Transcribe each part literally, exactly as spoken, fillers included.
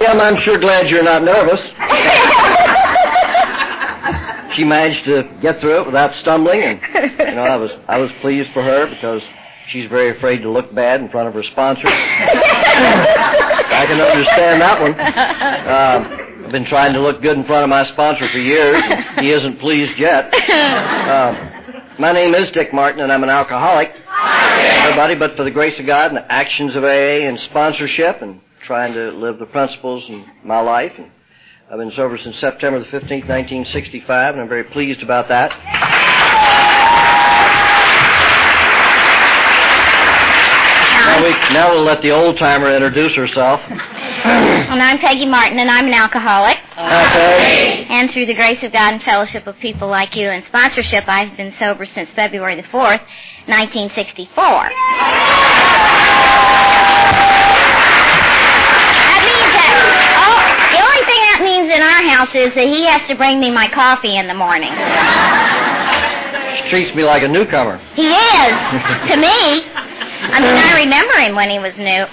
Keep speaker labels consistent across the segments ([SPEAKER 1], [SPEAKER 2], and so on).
[SPEAKER 1] Well, I'm sure glad you're not nervous. She managed to get through it without stumbling, and you know, I was I was pleased for her because she's very afraid to look bad in front of her sponsor. I can understand that one. Uh, I've been trying to look good in front of my sponsor for years, and he isn't pleased yet. Uh, my name is Dick Martin, and I'm an alcoholic. Everybody, but for the grace of God and the actions of A A and sponsorship and trying to live the principles in my life. And I've been sober since September the fifteenth, nineteen sixty-five, and I'm very pleased about that. Now, we, now we'll let the old-timer introduce herself.
[SPEAKER 2] And I'm Peggy Martin, and I'm an alcoholic.
[SPEAKER 1] Okay.
[SPEAKER 2] And through the grace of God and fellowship of people like you and sponsorship, I've been sober since February the fourth, nineteen sixty-four. Means in our house is that he has to bring me my coffee in the morning.
[SPEAKER 1] She treats me like a newcomer.
[SPEAKER 2] He is, to me. I mean, I remember him when he was new.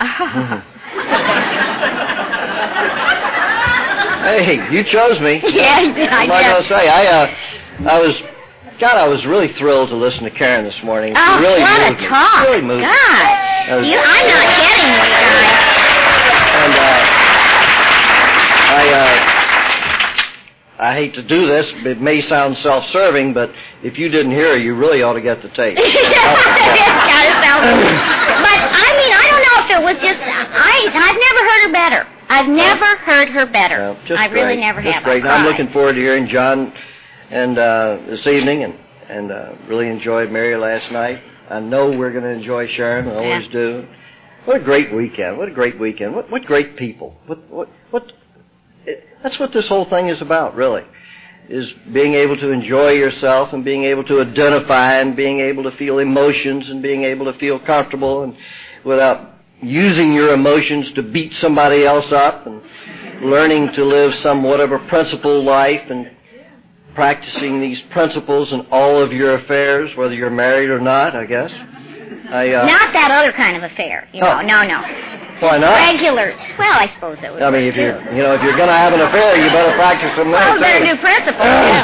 [SPEAKER 1] Hey, you chose me.
[SPEAKER 2] Yeah, I did.
[SPEAKER 1] What am I going to say? I, uh, I was, God, I was really thrilled to listen to Karen this morning. She
[SPEAKER 2] oh,
[SPEAKER 1] really
[SPEAKER 2] what
[SPEAKER 1] moved
[SPEAKER 2] a
[SPEAKER 1] me.
[SPEAKER 2] talk.
[SPEAKER 1] Really moved
[SPEAKER 2] God.
[SPEAKER 1] me.
[SPEAKER 2] You, I'm not kidding you guys.
[SPEAKER 1] And, uh, I, uh, I hate to do this. It may sound self-serving, but if you didn't hear her, you really ought to get the tape.
[SPEAKER 2] It's kind of sounds. But I mean, I don't know if it was just. I I've never heard her better. I've never uh, heard her better.
[SPEAKER 1] Well, just
[SPEAKER 2] I
[SPEAKER 1] great.
[SPEAKER 2] really never
[SPEAKER 1] just
[SPEAKER 2] have.
[SPEAKER 1] Great. I'm looking forward to hearing John and uh, this evening, and and uh, really enjoyed Mary last night. I know we're going to enjoy Sharon. I always
[SPEAKER 2] yeah.
[SPEAKER 1] do. What a great weekend! What a great weekend! What what great people! What what what. It, that's what this whole thing is about, really, is being able to enjoy yourself and being able to identify and being able to feel emotions and being able to feel comfortable and without using your emotions to beat somebody else up and learning to live somewhat of a principled life and practicing these principles in all of your affairs, whether you're married or not, I guess. I, uh,
[SPEAKER 2] not that other kind of affair, you know,
[SPEAKER 1] oh.
[SPEAKER 2] no, no.
[SPEAKER 1] Why not?
[SPEAKER 2] Regular. Well, I suppose that would
[SPEAKER 1] I mean,
[SPEAKER 2] work
[SPEAKER 1] if you're,
[SPEAKER 2] too.
[SPEAKER 1] you know, if you're going to have an affair, you better practice them there,
[SPEAKER 2] Oh,
[SPEAKER 1] too.
[SPEAKER 2] better do principles, yeah.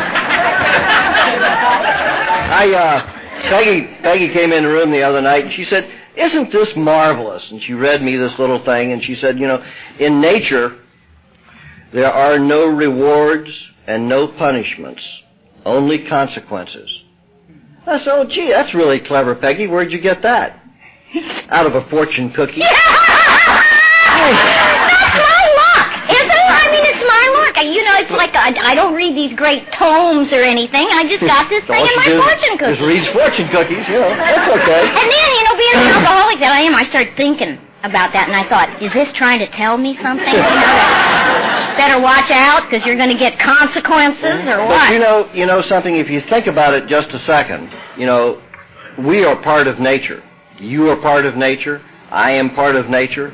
[SPEAKER 1] I, uh, Peggy, Peggy came in the room the other night, and she said, isn't this marvelous? And she read me this little thing, and she said, you know, in nature, there are no rewards and no punishments, only consequences. I said, oh, gee, that's really clever, Peggy. Where'd you get that? Out of a fortune cookie.
[SPEAKER 2] That's my luck, isn't it? I mean, it's my luck. You know, it's like I, I don't read these great tomes or anything. I just got this thing in my fortune cookie.
[SPEAKER 1] Just reads fortune cookies, you know. That's okay.
[SPEAKER 2] And then, you know, being an alcoholic that I am, I started thinking about that, and I thought, is this trying to tell me something? You know, better watch out because you're going to get consequences or what?
[SPEAKER 1] But you know, you know something. If you think about it just a second, you know, we are part of nature. You are part of nature. I am part of nature.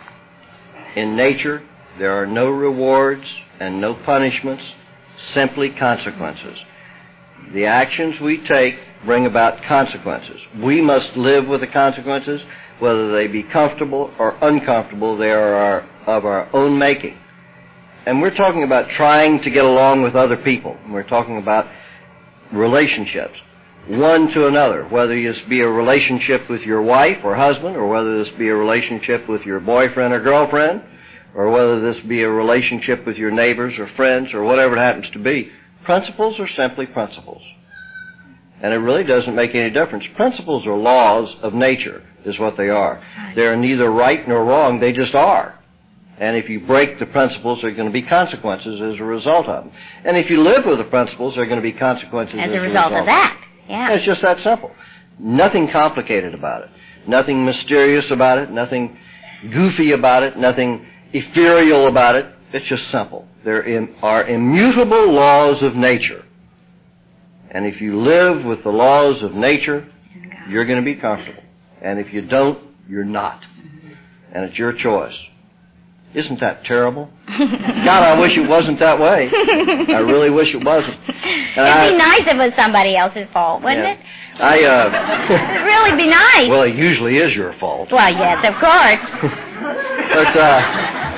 [SPEAKER 1] In nature, there are no rewards and no punishments, simply consequences. The actions we take bring about consequences. We must live with the consequences, whether they be comfortable or uncomfortable. They are our, of our own making. And we're talking about trying to get along with other people. We're talking about relationships, one to another, whether this be a relationship with your wife or husband, or whether this be a relationship with your boyfriend or girlfriend, or whether this be a relationship with your neighbors or friends or whatever it happens to be. Principles are simply principles. And it really doesn't make any difference. Principles are laws of nature, is what they are. They're neither right nor wrong, they just are. And if you break the principles, there are going to be consequences as a result of them. And if you live with the principles, there are going to be consequences as,
[SPEAKER 2] as a result, result of that. Yeah.
[SPEAKER 1] It's just that simple. Nothing complicated about it. Nothing mysterious about it. Nothing goofy about it. Nothing ethereal about it. It's just simple. There are immutable laws of nature. And if you live with the laws of nature, you're going to be comfortable. And if you don't, you're not. And it's your choice. Isn't that terrible? God, I wish it wasn't that way. I really wish it wasn't. And
[SPEAKER 2] It'd
[SPEAKER 1] I,
[SPEAKER 2] be nice if it was somebody else's fault, wouldn't
[SPEAKER 1] yeah.
[SPEAKER 2] it?
[SPEAKER 1] I, uh...
[SPEAKER 2] It'd really be nice.
[SPEAKER 1] Well, it usually is your fault.
[SPEAKER 2] Well, yes, of course.
[SPEAKER 1] But, uh...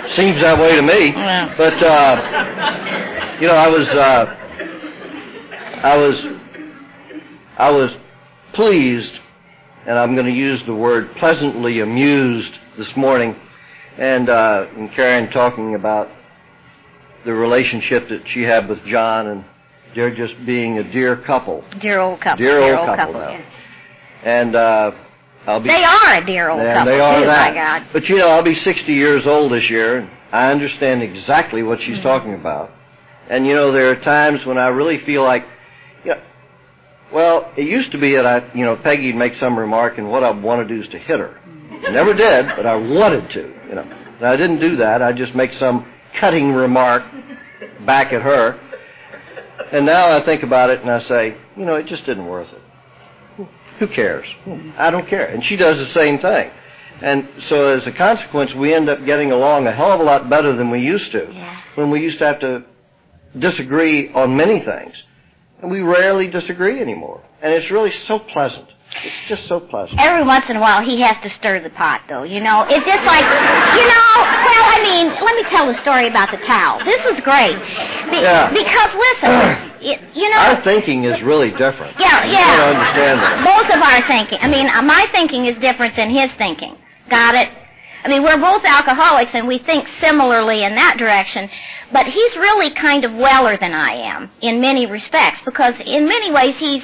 [SPEAKER 1] Seems that way to me.
[SPEAKER 2] Yeah.
[SPEAKER 1] But, uh, you know, I was, uh, I was, I was pleased, and I'm going to use the word pleasantly amused this morning, and, uh, and Karen talking about the relationship that she had with John, and they're just being a dear couple.
[SPEAKER 2] Dear old couple.
[SPEAKER 1] Dear,
[SPEAKER 2] dear
[SPEAKER 1] old,
[SPEAKER 2] old
[SPEAKER 1] couple,
[SPEAKER 2] couple
[SPEAKER 1] now. And uh, I'll be.
[SPEAKER 2] They are a dear old
[SPEAKER 1] and
[SPEAKER 2] couple.
[SPEAKER 1] They are
[SPEAKER 2] too,
[SPEAKER 1] that.
[SPEAKER 2] My God.
[SPEAKER 1] But you know, I'll be sixty years old this year, and I understand exactly what she's mm-hmm. talking about. And you know, there are times when I really feel like, you know, well, it used to be that I, you know, Peggy'd make some remark, and what I want to do is to hit her. I never did, but I wanted to. You know, and I didn't do that. I just make some cutting remark back at her. And now I think about it and I say, you know, it just isn't worth it. Who cares? I don't care. And she does the same thing. And so as a consequence, we end up getting along a hell of a lot better than we used to.
[SPEAKER 2] Yeah.
[SPEAKER 1] When we used to have to disagree on many things. And we rarely disagree anymore. And it's really so pleasant. It's just so pleasant.
[SPEAKER 2] Every once in a while, he has to stir the pot, though, you know. It's just like, you know, well, I mean, let me tell the story about the towel. This is great. Be-
[SPEAKER 1] yeah.
[SPEAKER 2] Because, listen, it, you know.
[SPEAKER 1] Our thinking is really different.
[SPEAKER 2] Yeah, yeah.
[SPEAKER 1] I don't understand that.
[SPEAKER 2] Both of our thinking. I mean, my thinking is different than his thinking. Got it? I mean, we're both alcoholics, and we think similarly in that direction. But he's really kind of weller than I am in many respects, because in many ways he's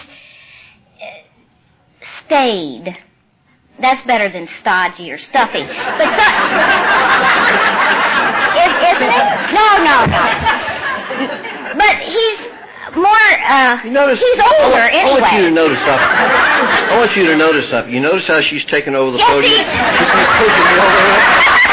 [SPEAKER 2] stayed. That's better than stodgy or stuffy. But so, is, isn't it? No, no, no. But he's more, uh,
[SPEAKER 1] notice,
[SPEAKER 2] he's older
[SPEAKER 1] I,
[SPEAKER 2] anyway.
[SPEAKER 1] I want you to notice something. I want you to notice something. You notice how she's taken over the
[SPEAKER 2] yes,
[SPEAKER 1] podium?
[SPEAKER 2] He,
[SPEAKER 1] she's pushing me over here.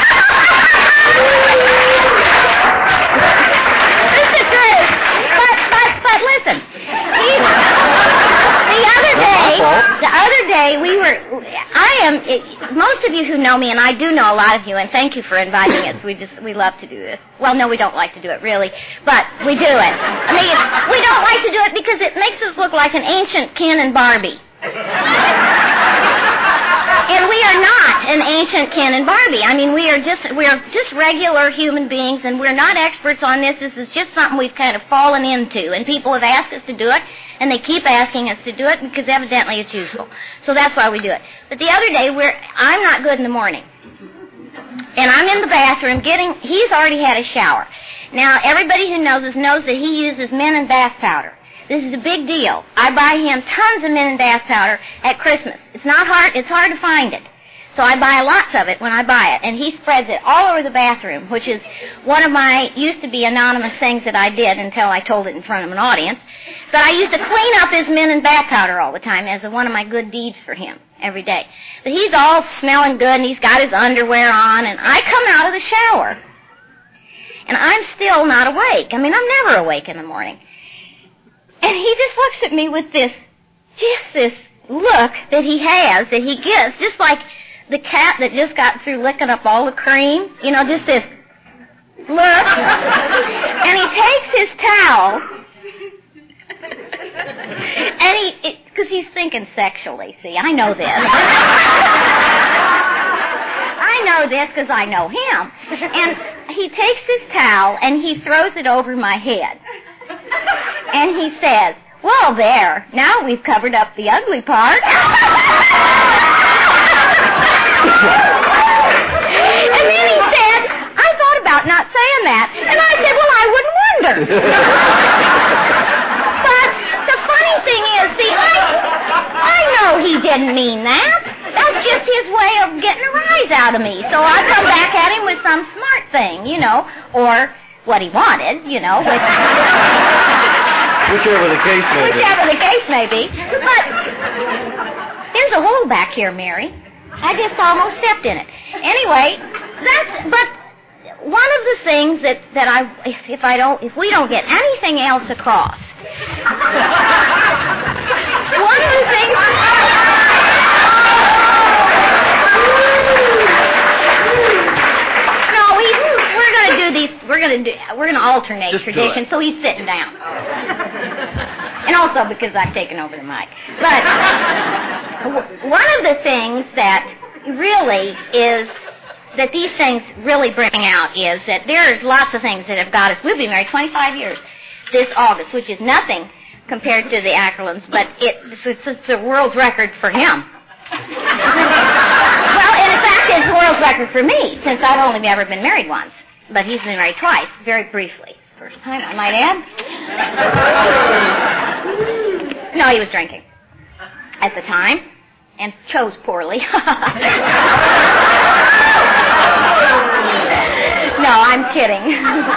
[SPEAKER 2] This is true. But, but, but listen. He's, the other day, the other day we were, I am, it, most of you who know me, and I do know a lot of you, and thank you for inviting us. We just, we love to do this. Well, no, we don't like to do it, really, but we do it. I mean, we don't like to do it because it makes us look like an ancient Ken and Barbie. And we are not an ancient Ken and Barbie. I mean, we are just we are just regular human beings, and we're not experts on this. This is just something we've kind of fallen into, and people have asked us to do it, and they keep asking us to do it because evidently it's useful. So that's why we do it. But the other day, we're I'm not good in the morning, and I'm in the bathroom getting. He's already had a shower. Now, everybody who knows us knows that he uses men and bath powder. This is a big deal. I buy him tons of men and bath powder at Christmas. It's not hard. It's hard to find it. So I buy lots of it when I buy it. And he spreads it all over the bathroom, which is one of my used to be anonymous things that I did until I told it in front of an audience. But I used to clean up his men and bath powder all the time as one of my good deeds for him every day. But he's all smelling good, and he's got his underwear on, and I come out of the shower. And I'm still not awake. I mean, I'm never awake in the morning. And he just looks at me with this, just this look that he has, that he gets, just like the cat that just got through licking up all the cream. You know, just this look. And he takes his towel, and he, because he's thinking sexually, see, I know this. I know this because I know him. And he takes his towel, and he throws it over my head. And he says, well, there, now we've covered up the ugly part. And then he said, I thought about not saying that. And I said, well, I wouldn't wonder. But the funny thing is, see, I, I know he didn't mean that. That's just his way of getting a rise out of me. So I come back at him with some smart thing, you know, or what he wanted, you know, which...
[SPEAKER 1] Whichever the case may be.
[SPEAKER 2] Whichever the case may be. But there's a hole back here, Mary. I just almost stepped in it. Anyway, that's, but one of the things that, that I, if, if I don't, if we don't get anything else across, one of the things... We're gonna do. We're gonna alternate
[SPEAKER 1] Just
[SPEAKER 2] tradition, so he's sitting down, and also because I've taken over the mic. But w- one of the things that really is that these things really bring out is that there's lots of things that have got us. We've been married twenty-five years this August, which is nothing compared to the Ackerlands, but it, it's, it's a world's record for him. Well, and in fact, it's a world's record for me, since I've only ever been married once. But he's been married twice, very briefly. First time, I might add. No, he was drinking at the time, and chose poorly. No, I'm kidding.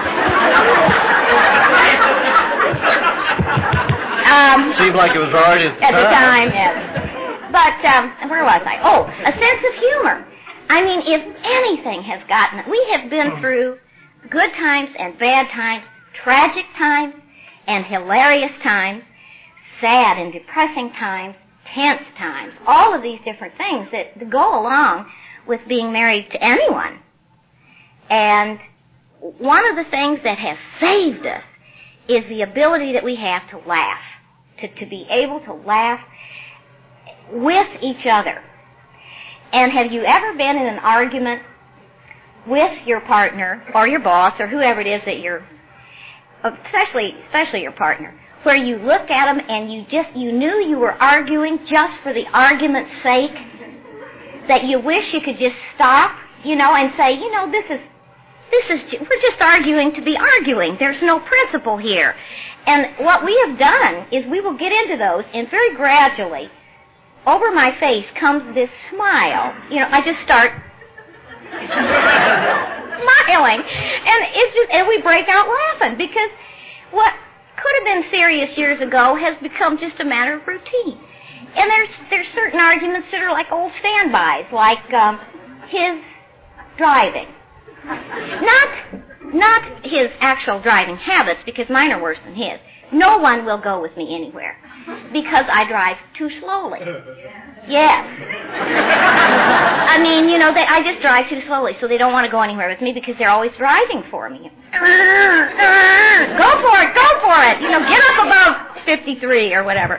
[SPEAKER 2] um,
[SPEAKER 1] Seemed like it was already at the
[SPEAKER 2] at
[SPEAKER 1] time.
[SPEAKER 2] the time, yes. But um, where was I? Oh, a sense of humor. I mean, if anything has gotten, we have been through good times and bad times, tragic times and hilarious times, sad and depressing times, tense times, all of these different things that go along with being married to anyone. And one of the things that has saved us is the ability that we have to laugh, to, to be able to laugh with each other. And have you ever been in an argument with your partner or your boss or whoever it is that you're, especially especially your partner, where you looked at them and you just you knew you were arguing just for the argument's sake, that you wish you could just stop, you know, and say, you know, this is this is we're just arguing to be arguing. There's no principle here. And what we have done is we will get into those, and very gradually, over my face comes this smile. You know, I just start smiling, and it's just, and we break out laughing, because what could have been serious years ago has become just a matter of routine. And there's there's certain arguments that are like old standbys, like um, his driving, not not his actual driving habits, because mine are worse than his. No one will go with me anywhere because I drive too slowly. Yes. I mean, you know, they, I just drive too slowly, so they don't want to go anywhere with me because they're always driving for me. Go for it, go for it. You know, get up above fifty-three or whatever.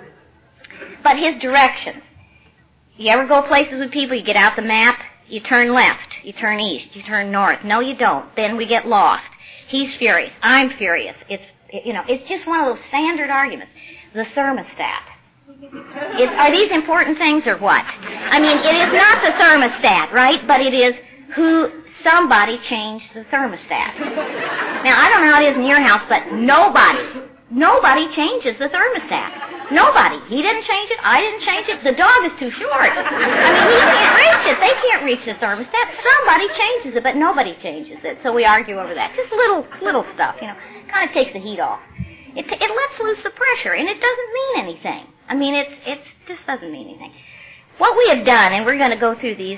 [SPEAKER 2] But his directions. You ever go places with people, you get out the map, you turn left, you turn east, you turn north. No, you don't. Then we get lost. He's furious. I'm furious. It's You know, it's just one of those standard arguments. The thermostat. It, are these important things or what? I mean, it is not the thermostat, right? But it is who somebody changed the thermostat. Now, I don't know how it is in your house, but nobody, nobody changes the thermostat. Nobody. He didn't change it. I didn't change it. The dog is too short. I mean, he can't reach it. They can't reach the thermostat. Somebody changes it, but nobody changes it. So we argue over that. Just little, little stuff, you know. Kind of takes the heat off. It, it lets loose the pressure, and it doesn't mean anything. I mean, it's it just doesn't mean anything. What we have done, and we're going to go through these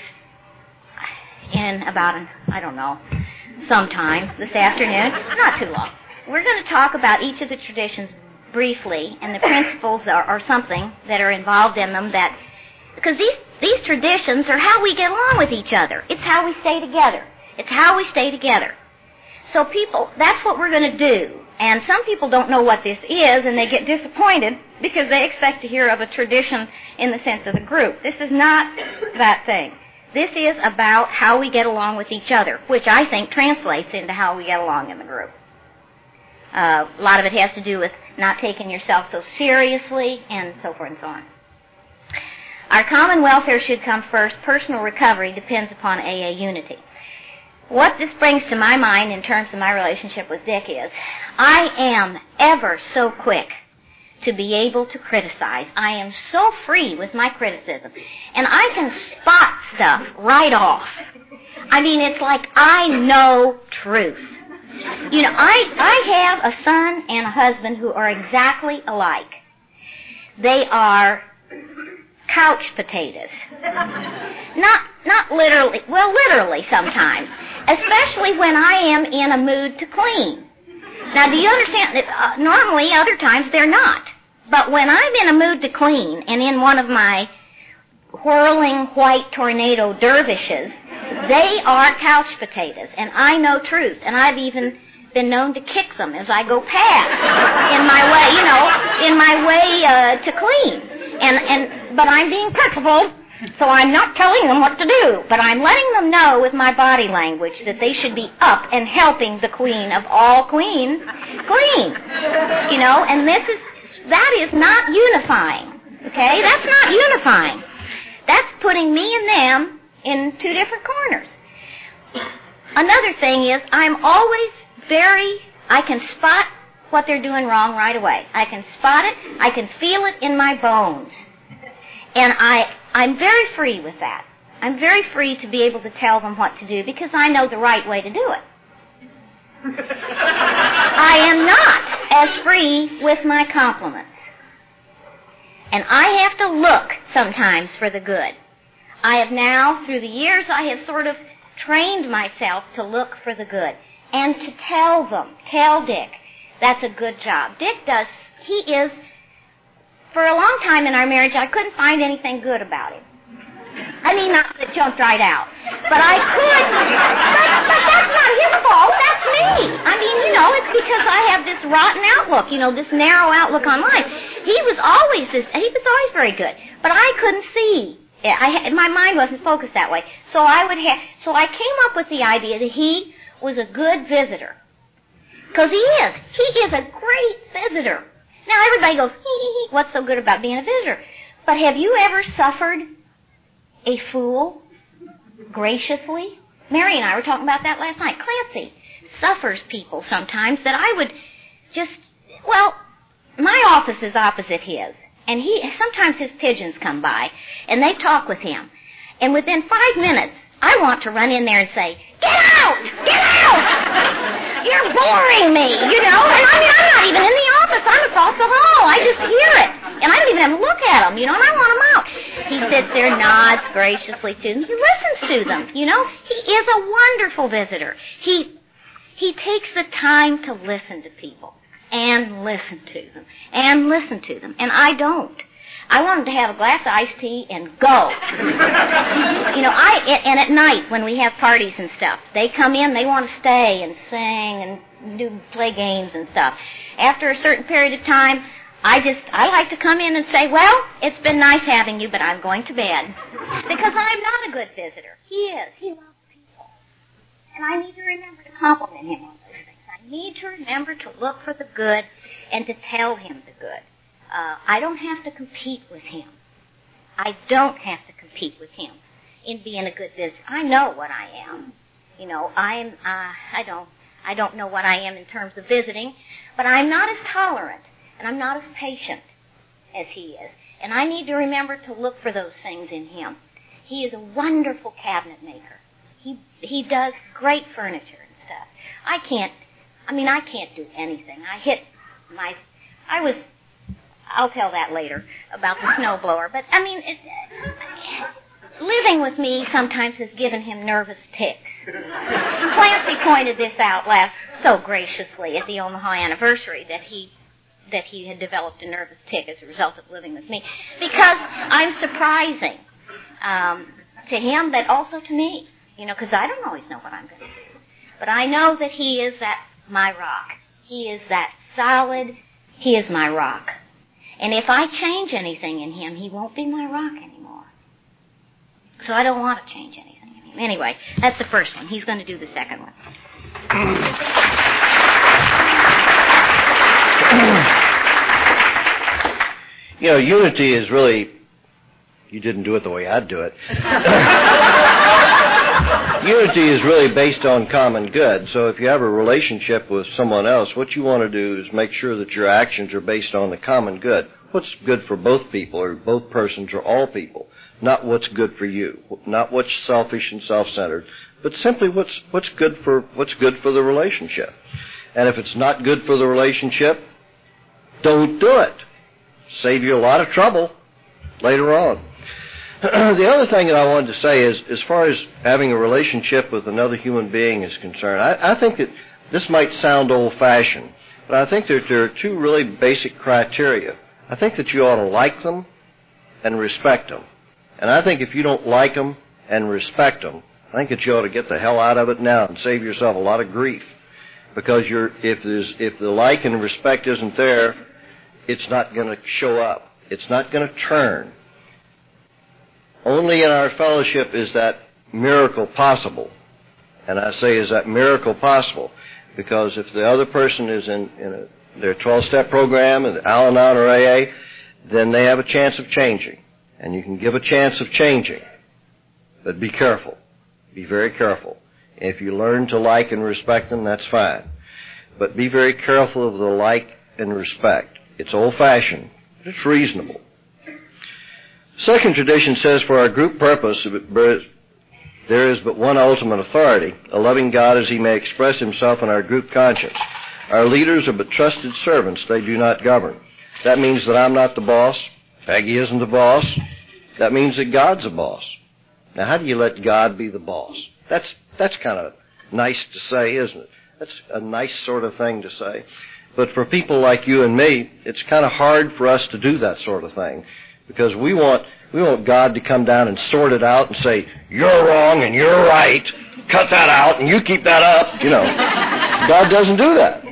[SPEAKER 2] in about, an, I don't know, sometime this afternoon, not too long. We're going to talk about each of the traditions briefly, and the principles are, are something that are involved in them, that because these these traditions are how we get along with each other. It's how we stay together. It's how we stay together. So people, that's what we're going to do. And some people don't know what this is, and they get disappointed because they expect to hear of a tradition in the sense of the group. This is not that thing. This is about how we get along with each other, which I think translates into how we get along in the group. Uh, a lot of it has to do with not taking yourself so seriously, and so forth and so on. Our common welfare should come first. Personal recovery depends upon A A unity. What this brings to my mind in terms of my relationship with Dick is, I am ever so quick to be able to criticize. I am so free with my criticism. And I can spot stuff right off. I mean, it's like I know truth. You know, I, I have a son and a husband who are exactly alike. They are couch potatoes. Not not literally, well, literally sometimes. Especially when I am in a mood to clean. Now, do you understand that uh, normally other times they're not. But when I'm in a mood to clean and in one of my whirling white tornado dervishes, they are couch potatoes. And I know truth. And I've even been known to kick them as I go past in my way, you know, in my way uh, to clean. And, and, but I'm being principled, So I'm not telling them what to do, but I'm letting them know with my body language that they should be up and helping the queen of all queens clean. You know, and this is, that is not unifying. Okay? That's not unifying. That's putting me and them in two different corners. Another thing is I'm always very, I can spot what they're doing wrong right away. I can spot it. I can feel it in my bones. And I, I'm very free with that. I'm very free to be able to tell them what to do because I know the right way to do it. I am not as free with my compliments. And I have to look sometimes for the good. I have now, through the years, I have sort of trained myself to look for the good and to tell them, tell Dick, that's a good job. Dick does, he is, for a long time in our marriage, I couldn't find anything good about him. I mean, not that it jumped right out. But I could, but, but that's not his fault, that's me. I mean, you know, it's because I have this rotten outlook, you know, this narrow outlook on life. He was always this, he was always very good, but I couldn't see. I, my mind wasn't focused that way. So I would have, so I came up with the idea that he was a good visitor. Because he is. He is a great visitor. Now everybody goes, hee hee hee, what's so good about being a visitor? But have you ever suffered a fool graciously? Mary and I were talking about that last night. Clancy suffers people sometimes that I would just, well, my office is opposite his. And he sometimes his pigeons come by, and they talk with him. And within five minutes, I want to run in there and say, get out! Get out! You're boring me, you know? And I mean, I'm not even in the office. I'm across the hall. I just hear it. And I don't even have to look at him, you know, and I want him out. He sits there, nods graciously to them. He listens to them, you know? He is a wonderful visitor. He, he takes the time to listen to people. And listen to them. And listen to them. And I don't. I want them to have a glass of iced tea and go. You know, I and at night when we have parties and stuff, they come in, they want to stay and sing and do play games and stuff. After a certain period of time, I just, I like to come in and say, well, it's been nice having you, but I'm going to bed. Because I'm not a good visitor. He is. He loves people. And I need to remember to compliment him on those things. I need to remember to look for the good and to tell him the good. Uh, I don't have to compete with him. I don't have to compete with him in being a good visitor. I know what I am. You know, I'm, uh, I don't, I don't know what I am in terms of visiting, but I'm not as tolerant and I'm not as patient as he is. And I need to remember to look for those things in him. He is a wonderful cabinet maker. He, he does great furniture and stuff. I can't, I mean, I can't do anything. I hit my, I was, I'll tell that later about the snowblower. But, I mean, it, living with me sometimes has given him nervous tics. Clancy pointed this out last so graciously at the Omaha anniversary that he that he had developed a nervous tic as a result of living with me. Because I'm surprising um, to him, but also to me. You know, because I don't always know what I'm going to do. But I know that he is that my rock. He is that solid, he is my rock. And if I change anything in him, he won't be my rock anymore. So I don't want to change anything in him. Anyway, that's the first one. He's going to do the second one.
[SPEAKER 1] You know, unity is really, you didn't do it the way I'd do it. Unity is really based on common good. So if you have a relationship with someone else, what you want to do is make sure that your actions are based on the common good. What's good for both people, or both persons, or all people. Not what's good for you. Not what's selfish and self-centered, but simply what's what's good for what's good for the relationship. And if it's not good for the relationship, don't do it. Save you a lot of trouble later on. The other thing that I wanted to say is, as far as having a relationship with another human being is concerned, I, I think that this might sound old-fashioned, but I think that there are two really basic criteria. I think that you ought to like them and respect them. And I think if you don't like them and respect them, I think that you ought to get the hell out of it now and save yourself a lot of grief. Because you're, if there's, if the like and respect isn't there, it's not going to show up. It's not going to turn. Only in our fellowship is that miracle possible. And I say, is that miracle possible? Because if the other person is in, in a, their twelve-step program, in Al-Anon or A A, then they have a chance of changing. And you can give a chance of changing. But be careful. Be very careful. If you learn to like and respect them, that's fine. But be very careful of the like and respect. It's old-fashioned, but it's reasonable. Second tradition says, for our group purpose, there is but one ultimate authority, a loving God as he may express himself in our group conscience. Our leaders are but trusted servants. They do not govern. That means that I'm not the boss. Peggy isn't the boss. That means that God's the boss. Now, how do you let God be the boss? That's that's kind of nice to say, isn't it? That's a nice sort of thing to say. But for people like you and me, it's kind of hard for us to do that sort of thing, because we want we want God to come down and sort it out and say, you're wrong and you're right. Cut that out and you keep that up. You know, God doesn't do that.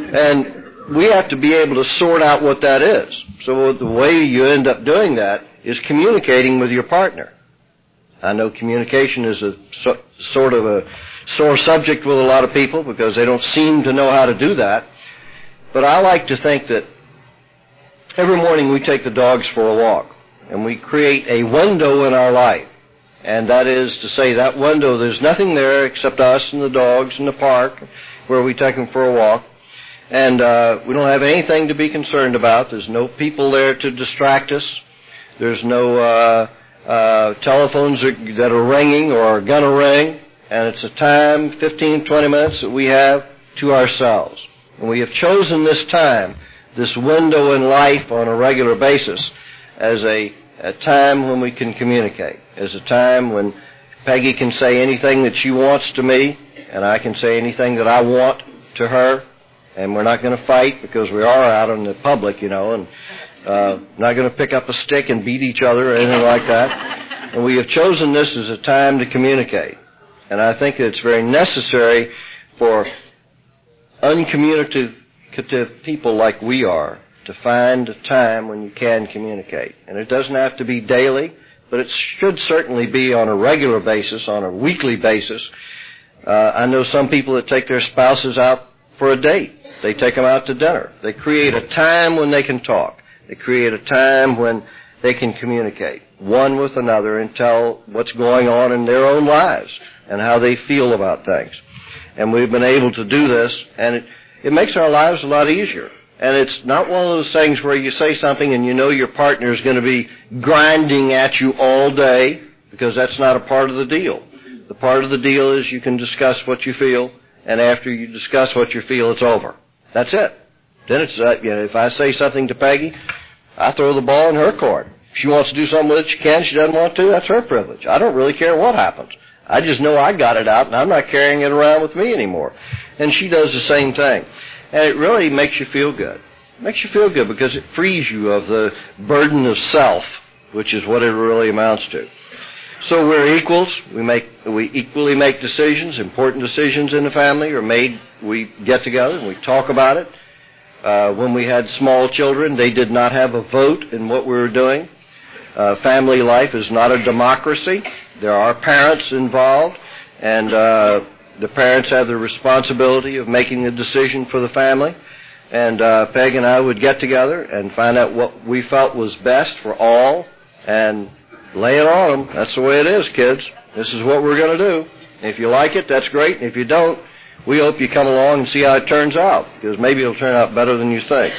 [SPEAKER 1] And we have to be able to sort out what that is. So the way you end up doing that is communicating with your partner. I know communication is a so, sort of a sore subject with a lot of people because they don't seem to know how to do that. But I like to think that every morning we take the dogs for a walk, and we create a window in our life. And that is to say, that window, there's nothing there except us and the dogs in the park where we take them for a walk. And uh, we don't have anything to be concerned about. There's no people there to distract us. There's no uh, uh, telephones that are ringing or are going to ring. And it's a time, fifteen, twenty minutes, that we have to ourselves. And we have chosen this time, this window in life on a regular basis, as a, a time when we can communicate, as a time when Peggy can say anything that she wants to me, and I can say anything that I want to her, and we're not going to fight because we are out in the public, you know, and uh, not going to pick up a stick and beat each other or anything like that. And we have chosen this as a time to communicate. And I think it's very necessary for uncommunicative people like we are to find a time when you can communicate. And it doesn't have to be daily, but it should certainly be on a regular basis, on a weekly basis. Uh, I know some people that take their spouses out for a date. They take them out to dinner. They create a time when they can talk. They create a time when they can communicate one with another and tell what's going on in their own lives and how they feel about things. And we've been able to do this, and it, it makes our lives a lot easier. And it's not one of those things where you say something and you know your partner is going to be grinding at you all day, because that's not a part of the deal. The part of the deal is you can discuss what you feel, and after you discuss what you feel, it's over. That's it. Then it's, uh, you know, if I say something to Peggy, I throw the ball in her court. If she wants to do something with it, she can. She doesn't want to, that's her privilege. I don't really care what happens. I just know I got it out, and I'm not carrying it around with me anymore. And she does the same thing. And it really makes you feel good. It makes you feel good because it frees you of the burden of self, which is what it really amounts to. So we're equals. We make we equally make decisions. Important decisions in the family are made. We get together and we talk about it. Uh, when we had small children, they did not have a vote in what we were doing. Uh, family life is not a democracy. There are parents involved, and uh, the parents have the responsibility of making the decision for the family. And uh, Peg and I would get together and find out what we felt was best for all and lay it on them. That's the way it is, kids. This is what we're going to do. If you like it, that's great. And if you don't, we hope you come along and see how it turns out, because maybe it'll turn out better than you think.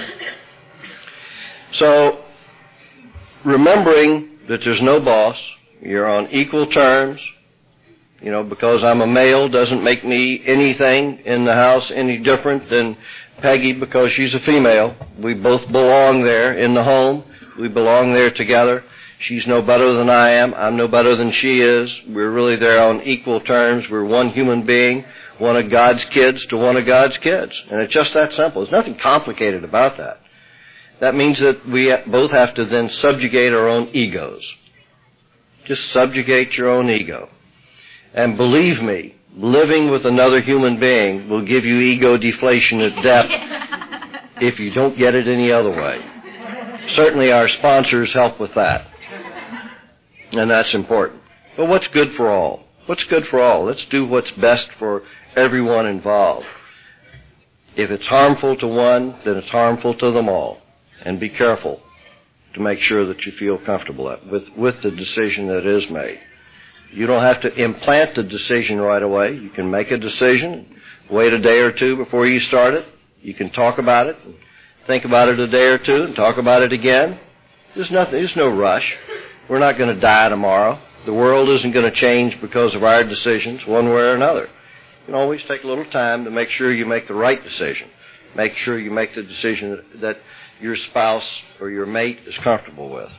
[SPEAKER 1] So, remembering that there's no boss, you're on equal terms. You know, because I'm a male doesn't make me anything in the house any different than Peggy because she's a female. We both belong there in the home. We belong there together. She's no better than I am. I'm no better than she is. We're really there on equal terms. We're one human being, one of God's kids to one of God's kids. And it's just that simple. There's nothing complicated about that. That means that we both have to then subjugate our own egos. Just subjugate your own ego. And believe me, living with another human being will give you ego deflation at depth if you don't get it any other way. Certainly our sponsors help with that. And that's important. But what's good for all? What's good for all? Let's do what's best for everyone involved. If it's harmful to one, then it's harmful to them all. And be careful to make sure that you feel comfortable with, with the decision that is made. You don't have to implant the decision right away. You can make a decision, wait a day or two before you start it. You can talk about it, and think about it a day or two, and talk about it again. There's nothing. There's no rush. We're not going to die tomorrow. The world isn't going to change because of our decisions, one way or another. You can always take a little time to make sure you make the right decision. Make sure you make the decision that, that your spouse or your mate is comfortable with.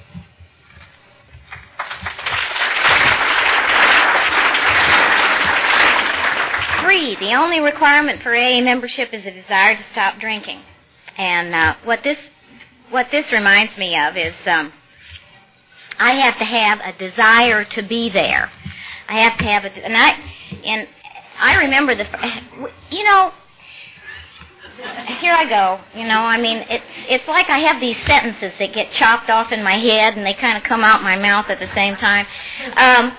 [SPEAKER 2] Three, the only requirement for A A membership is a desire to stop drinking. And uh, what this what this reminds me of is um, I have to have a desire to be there. I have to have a, and I and I remember the, you know, here I go. You know, I mean, it's it's like I have these sentences that get chopped off in my head and they kind of come out my mouth at the same time. Um,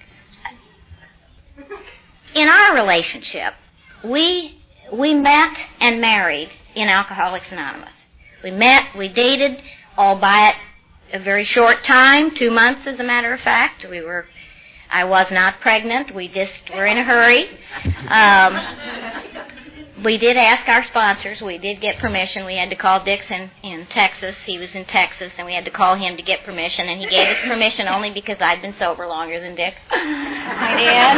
[SPEAKER 2] in our relationship, we we met and married in Alcoholics Anonymous. We met, we dated, all by a very short time, two months as a matter of fact. We were, I was not pregnant. We just were in a hurry. Um, we did ask our sponsors. We did get permission. We had to call Dixon in Texas. He was in Texas, and we had to call him to get permission, and he gave us permission only because I'd been sober longer than Dick. I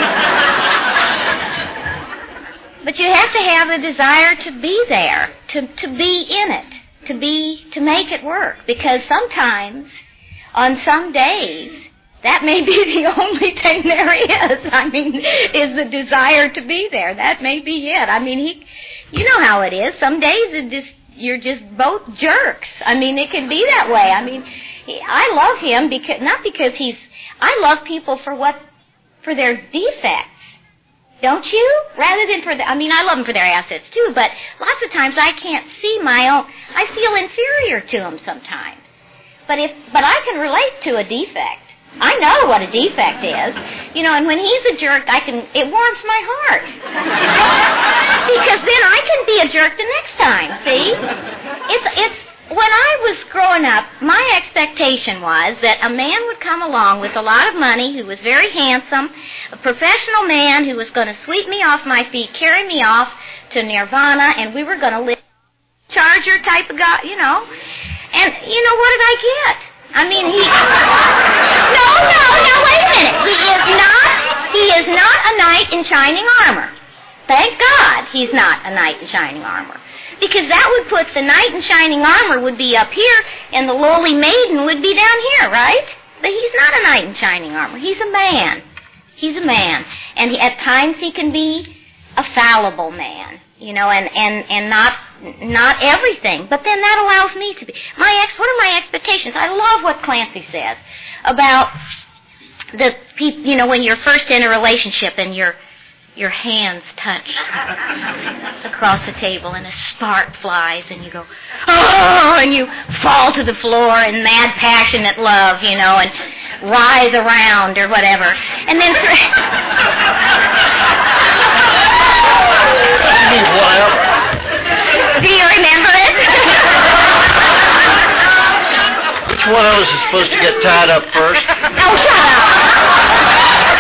[SPEAKER 2] did. But you have to have the desire to be there, to, to be in it, to be, to make it work. Because sometimes, on some days, that may be the only thing there is. I mean, is the desire to be there. That may be it. I mean, he, you know how it is. Some days it just, you're just both jerks. I mean, it can be that way. I mean, he, I love him because, not because he's, I love people for what, for their defects. Don't you? Rather than for the, I mean, I love them for their assets too, but lots of times I can't see my own, I feel inferior to them sometimes. But if, but I can relate to a defect. I know what a defect is. You know, and when he's a jerk, I can, it warms my heart. Because then I can be a jerk the next time, see? It's, it's, when I was growing up, my expectation was that a man would come along with a lot of money, who was very handsome, a professional man who was going to sweep me off my feet, carry me off to Nirvana, and we were going to live charger type of guy, you know. And, you know, what did I get? I mean, he... No, no, no, wait a minute. He is not, he is not a knight in shining armor. Thank God he's not a knight in shining armor. Because that would put the knight in shining armor would be up here, and the lowly maiden would be down here, right? But he's not a knight in shining armor. He's a man. He's a man. And he, at times he can be a fallible man, you know, and, and, and not not everything. But then that allows me to be. My ex, what are my expectations? I love what Clancy says about the people, you know, when you're first in a relationship and you're your hands touch across the table and a spark flies and you go, oh, and you fall to the floor in mad passionate love, you know, and writhe around or whatever. And then... Do you remember it?
[SPEAKER 1] Which one of us is supposed to get tied up first?
[SPEAKER 2] Oh, shut up.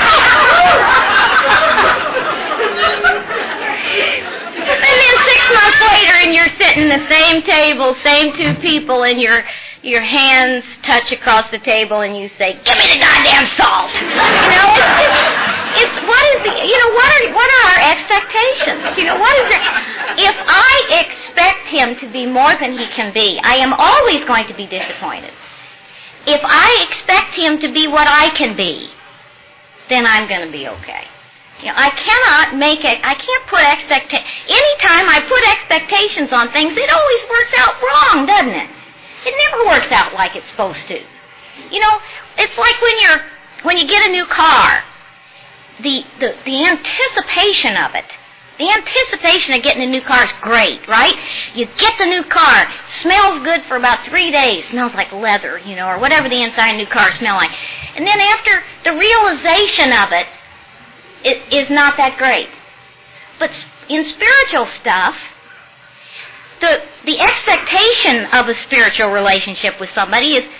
[SPEAKER 2] Later, and you're sitting at the same table, same two people, and your your hands touch across the table, and you say, "Give me the goddamn salt." You know, it's, it's, it's what is the, you know what are what are our expectations? You know, what is it? If I expect him to be more than he can be, I am always going to be disappointed. If I expect him to be what I can be, then I'm going to be okay. You know, I cannot make it, I can't put expectations, anytime I put expectations on things, it always works out wrong, doesn't it? It never works out like it's supposed to. You know, it's like when you're, when you get a new car, the, the, the anticipation of it The anticipation of getting a new car is great, right? You get the new car, smells good for about three days, smells like leather, you know, or whatever the inside of a new car smells like. And then after, the realization of it, it is not that great. But in spiritual stuff, the the expectation of a spiritual relationship with somebody is,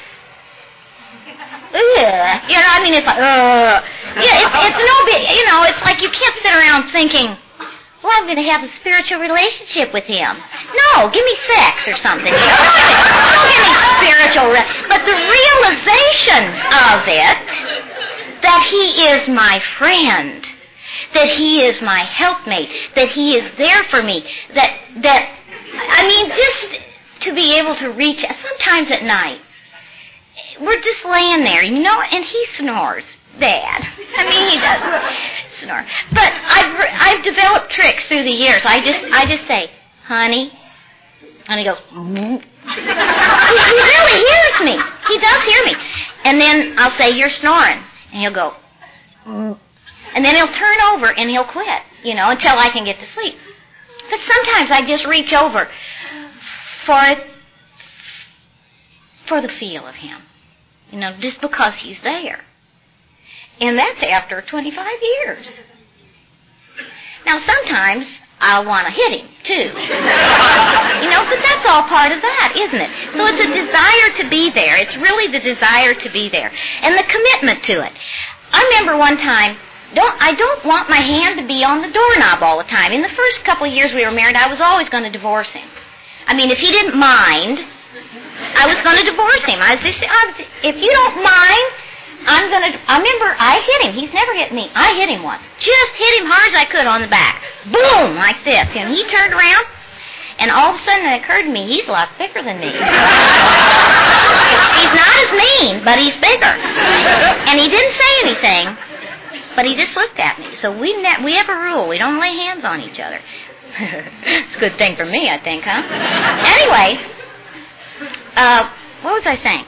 [SPEAKER 2] ugh, you know, I mean, it's like, ugh. Yeah, it's, it's no big, you know, it's like you can't sit around thinking, well, I'm going to have a spiritual relationship with him. No, give me sex or something. You know? Don't give me spiritual. Re- but the realization of it, that he is my friend, that he is my helpmate, that he is there for me, that, that, I mean, just to be able to reach, sometimes at night, we're just laying there, you know, and he snores. Dad. I mean, he does snore. But I've I've developed tricks through the years. I just I just say, honey, and he goes, mm. he, he really hears me. He does hear me. And then I'll say, you're snoring, and he'll go, mm. And then he'll turn over and he'll quit, you know, until I can get to sleep. But sometimes I just reach over for it, for the feel of him, you know, just because he's there. And that's after twenty-five years. Now, sometimes I'll want to hit him, too. You know, but that's all part of that, isn't it? So it's a desire to be there. It's really the desire to be there. And the commitment to it. I remember one time, don't I don't want my hand to be on the doorknob all the time. In the first couple of years we were married, I was always going to divorce him. I mean, if he didn't mind, I was going to divorce him. I was just, I was, if you don't mind, I'm going to, I remember I hit him. He's never hit me. I hit him once. Just hit him hard as I could on the back. Boom, like this. And he turned around, and all of a sudden it occurred to me, he's a lot bigger than me. He's not as mean, but he's bigger. And he didn't say anything, but he just looked at me. So we ne- we have a rule. We don't lay hands on each other. It's a good thing for me, I think, huh? Anyway, uh, what was I saying?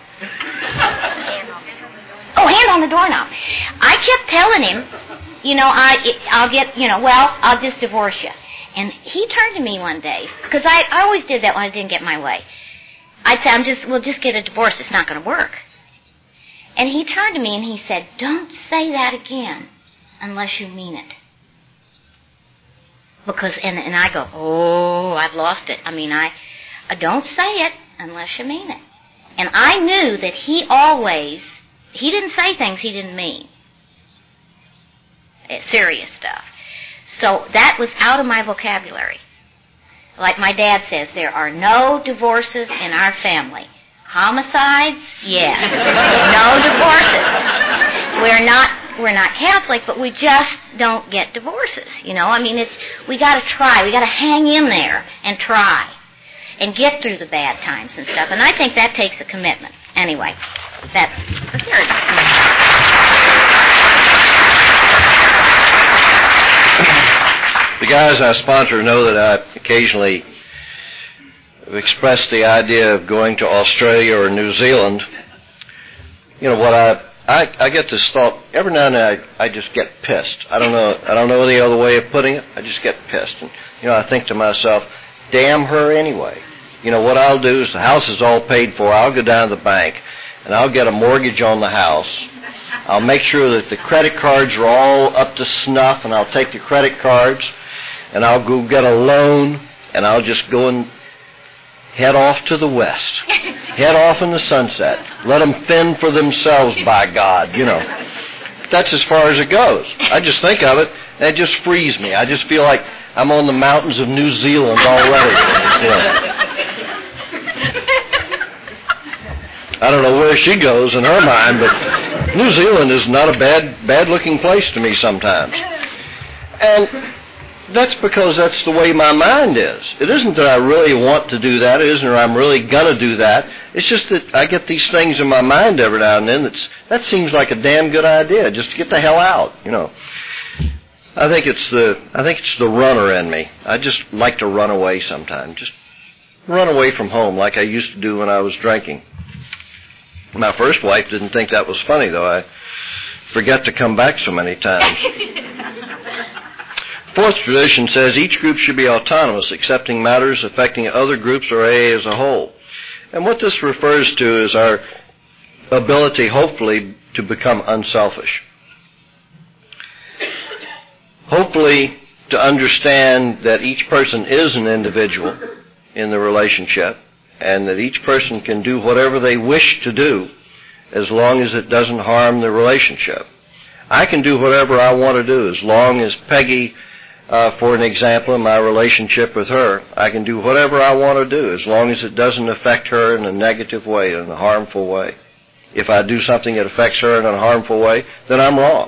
[SPEAKER 2] Oh, hand on the doorknob. I kept telling him, you know, I, it, I'll get, you know, well, I'll just divorce you. And he turned to me one day, because I, I always did that when I didn't get my way. I'd say, I'm just, we'll just get a divorce. It's not going to work. And he turned to me and he said, don't say that again unless you mean it. Because, and, and I go, oh, I've lost it. I mean, I, I don't say it unless you mean it. And I knew that he always, he didn't say things he didn't mean. It's serious stuff. So that was out of my vocabulary. Like my dad says, there are no divorces in our family. Homicides? Yes. No divorces. We're not we're not Catholic, but we just don't get divorces. You know, I mean, it's we got to try. We got to hang in there and try and get through the bad times and stuff. And I think that takes a commitment. Anyway, that's the third.
[SPEAKER 1] The guys I sponsor know that I occasionally express the idea of going to Australia or New Zealand. You know, what I, I, I get this thought, every now and then I, I just get pissed. I don't know, I don't know the other way of putting it. I just get pissed. And, you know, I think to myself, damn her anyway. You know, what I'll do is the house is all paid for. I'll go down to the bank and I'll get a mortgage on the house. I'll make sure that the credit cards are all up to snuff, and I'll take the credit cards and I'll go get a loan, and I'll just go and head off to the west. Head off in the sunset. Let them fend for themselves, by God, you know. That's as far as it goes. I just think of it, and it just frees me. I just feel like I'm on the mountains of New Zealand already. You know. I don't know where she goes in her mind, but New Zealand is not a bad, bad-looking place to me sometimes. And that's because that's the way my mind is. It isn't that I really want to do that. It isn't that I'm really going to do that. It's just that I get these things in my mind every now and then. That's, that seems like a damn good idea, just to get the hell out, you know. I think it's the I think it's the runner in me. I just like to run away sometimes. Just run away from home like I used to do when I was drinking. My first wife didn't think that was funny, though. I forget to come back so many times. Fourth tradition says each group should be autonomous, accepting matters affecting other groups or A A as a whole. And what this refers to is our ability, hopefully, to become unselfish. Hopefully, to understand that each person is an individual in the relationship, and that each person can do whatever they wish to do as long as it doesn't harm the relationship. I can do whatever I want to do as long as Peggy, uh, for an example, in my relationship with her, I can do whatever I want to do as long as it doesn't affect her in a negative way, in a harmful way. If I do something that affects her in a harmful way, then I'm wrong.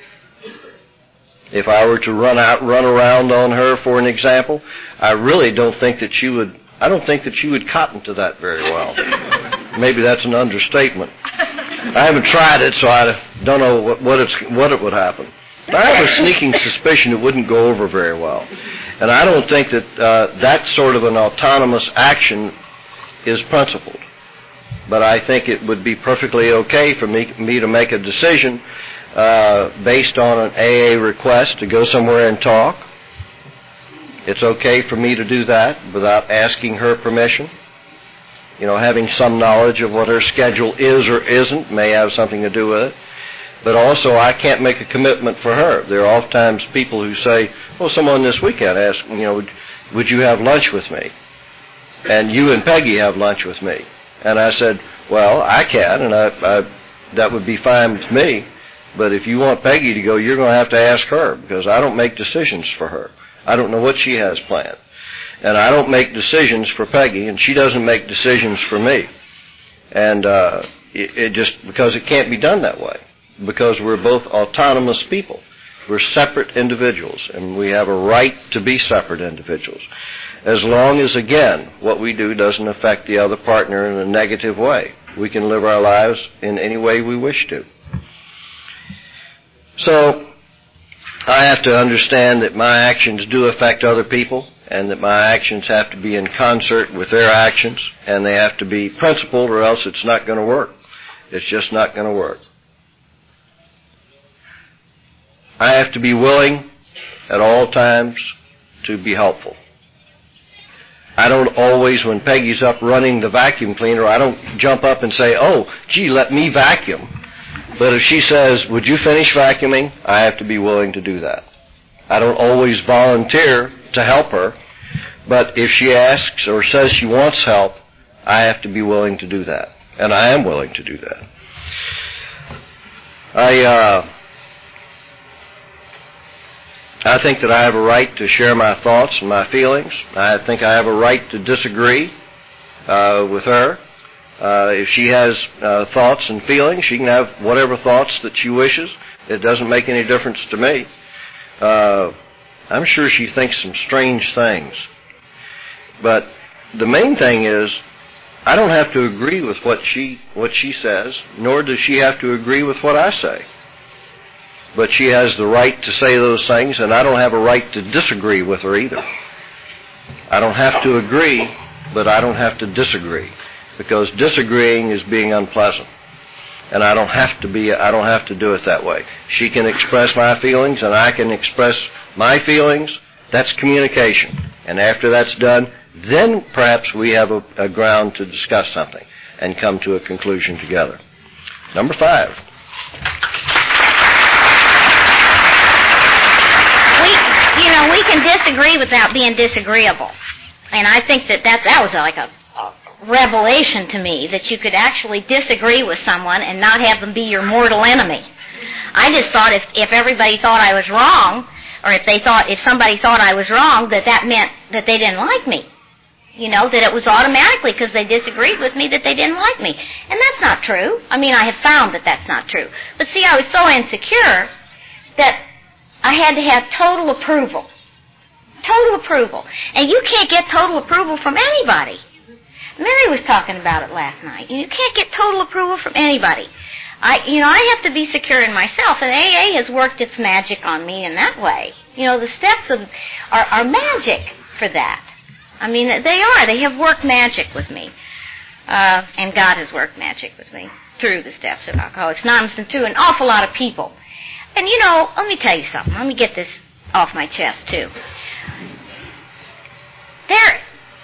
[SPEAKER 1] If I were to run out, run around on her, for an example, I really don't think that she would, I don't think that she would cotton to that very well. Maybe that's an understatement. I haven't tried it, so I don't know what, what, it's, what it would happen. But I have a sneaking suspicion it wouldn't go over very well. And I don't think that uh, that sort of an autonomous action is principled. But I think it would be perfectly okay for me, me to make a decision uh, based on an A A request to go somewhere and talk. It's okay for me to do that without asking her permission. You know, having some knowledge of what her schedule is or isn't may have something to do with it. But also, I can't make a commitment for her. There are oftentimes people who say, well, someone this weekend asked, you know, would, would you have lunch with me? And you and Peggy have lunch with me. And I said, well, I can, and I, I, that would be fine with me. But if you want Peggy to go, you're going to have to ask her, because I don't make decisions for her. I don't know what she has planned. And I don't make decisions for Peggy, and she doesn't make decisions for me. And uh, it, it just, because it can't be done that way, because we're both autonomous people. We're separate individuals, and we have a right to be separate individuals. As long as, again, what we do doesn't affect the other partner in a negative way. We can live our lives in any way we wish to. So, I have to understand that my actions do affect other people, and that my actions have to be in concert with their actions, and they have to be principled, or else it's not going to work. It's just not going to work. I have to be willing at all times to be helpful. I don't always, when Peggy's up running the vacuum cleaner, I don't jump up and say, oh, gee, let me vacuum. But if she says, would you finish vacuuming, I have to be willing to do that. I don't always volunteer to help her, but if she asks or says she wants help, I have to be willing to do that. And I am willing to do that. I, uh, I think that I have a right to share my thoughts and my feelings. I think I have a right to disagree uh, with her. Uh, if she has uh, thoughts and feelings, she can have whatever thoughts that she wishes. It doesn't make any difference to me. Uh, I'm sure she thinks some strange things. But the main thing is, I don't have to agree with what she what she says, nor does she have to agree with what I say. But she has the right to say those things, and I don't have a right to disagree with her either. I don't have to agree, but I don't have to disagree, because disagreeing is being unpleasant. And I don't have to be, I don't have to do it that way. She can express my feelings, and I can express my feelings. That's communication. And after that's done, then perhaps we have a, a ground to discuss something and come to a conclusion together. Number five.
[SPEAKER 2] We, you know, we can disagree without being disagreeable. And I think that that, that was like a, a revelation to me, that you could actually disagree with someone and not have them be your mortal enemy. I just thought if, if everybody thought I was wrong, or if they thought, if somebody thought I was wrong, that that meant that they didn't like me. You know, that it was automatically because they disagreed with me that they didn't like me. And that's not true. I mean, I have found that that's not true. But see, I was so insecure that I had to have total approval. Total approval. And you can't get total approval from anybody. Mary was talking about it last night. You can't get total approval from anybody. I, you know, I have to be secure in myself, and A A has worked its magic on me in that way. You know, the steps of, are, are magic for that. I mean, they are. They have worked magic with me. Uh, and God has worked magic with me through the steps of Alcoholics Anonymous and through an awful lot of people. And, you know, let me tell you something. Let me get this off my chest, too. There,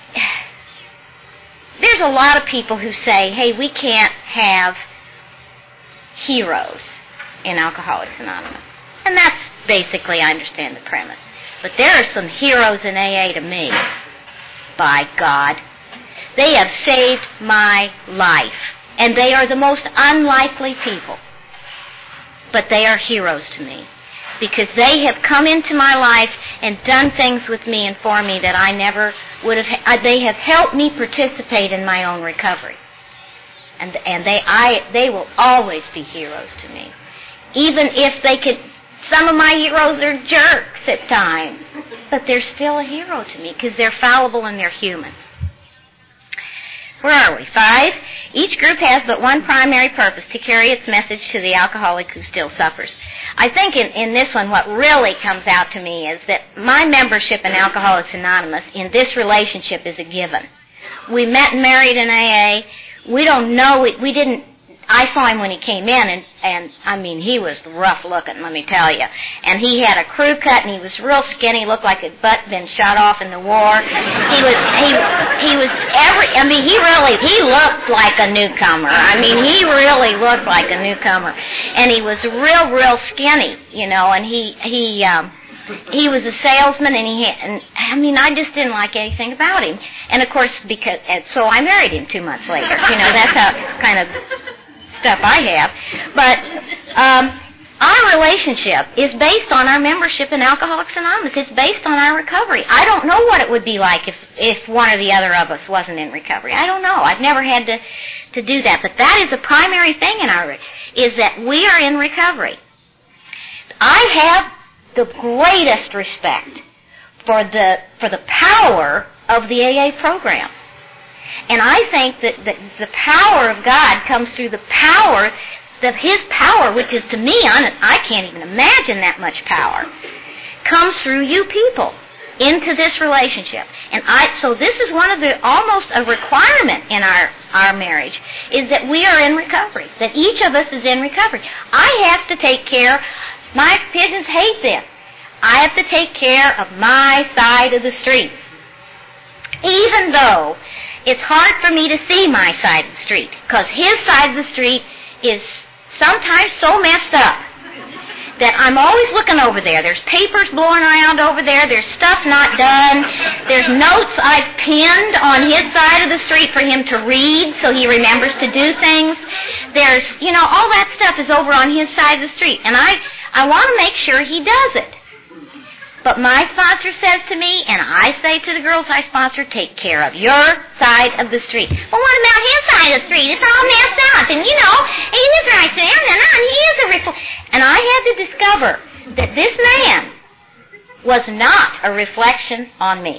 [SPEAKER 2] there's a lot of people who say, hey, we can't have heroes in Alcoholics Anonymous. And that's basically, I understand the premise. But there are some heroes in A A to me. By God. They have saved my life. And they are the most unlikely people. But they are heroes to me. Because they have come into my life and done things with me and for me that I never would have. They have helped me participate in my own recovery. And and they I they will always be heroes to me. Even if they could, some of my heroes are jerks at times. But they're still a hero to me because they're fallible and they're human. Where are we? Five. Each group has but one primary purpose, to carry its message to the alcoholic who still suffers. I think in, in this one what really comes out to me is that my membership in Alcoholics Anonymous in this relationship is a given. We met and married in A A. We don't know, we, we didn't, I saw him when he came in, and, and I mean, he was rough looking, let me tell you. And he had a crew cut, and he was real skinny, looked like his butt had been shot off in the war. He was, he, he was every, I mean, he really, he looked like a newcomer. I mean, he really looked like a newcomer. And he was real, real skinny, you know, and he, he, um, he was a salesman, and he had, and I mean, I just didn't like anything about him. And of course, because, and so I married him two months later. You know, that's how kind of stuff I have. But um, our relationship is based on our membership in Alcoholics Anonymous. It's based on our recovery. I don't know what it would be like if, if one or the other of us wasn't in recovery. I don't know. I've never had to, to do that. But that is a primary thing in our, is that we are in recovery. I have the greatest respect for the for the power of the A A program. And I think that, that the power of God comes through the power, that His power, which is to me, honest, I can't even imagine that much power, comes through you people into this relationship. And I, so this is one of the, almost a requirement in our, our marriage, is that we are in recovery, that each of us is in recovery. I have to take care, my pigeons hate this, I have to take care of my side of the street. Even though it's hard for me to see my side of the street, because his side of the street is sometimes so messed up that I'm always looking over there. There's papers blowing around over there. There's stuff not done. There's notes I've pinned on his side of the street for him to read so he remembers to do things. There's, you know, all that stuff is over on his side of the street, and I, I want to make sure he does it. But my sponsor says to me, and I say to the girls I sponsor, take care of your side of the street. Well, what about his side of the street? It's all messed up, and you know, he is right there, and he is a reflection. And I had to discover that this man was not a reflection on me.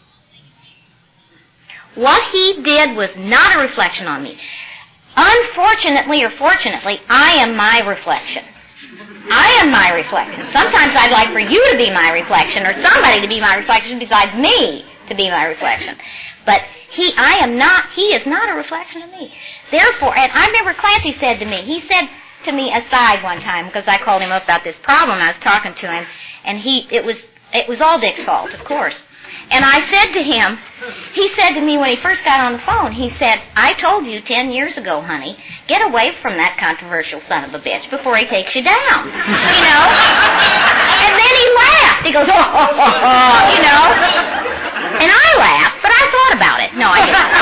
[SPEAKER 2] What he did was not a reflection on me. Unfortunately or fortunately, I am my reflection. I am my reflection. Sometimes I'd like for you to be my reflection, or somebody to be my reflection besides me to be my reflection. But he, I am not, he is not a reflection of me. Therefore, and I remember Clancy said to me, he said to me aside one time, because I called him up about this problem, I was talking to him, and he, it was, it was all Dick's fault, of course. And I said to him, he said to me when he first got on the phone, he said, I told you ten years ago, honey, get away from that controversial son of a bitch before he takes you down. You know? And then he laughed. He goes, oh, oh, oh, oh, you know? And I laughed, but I thought about it. No, I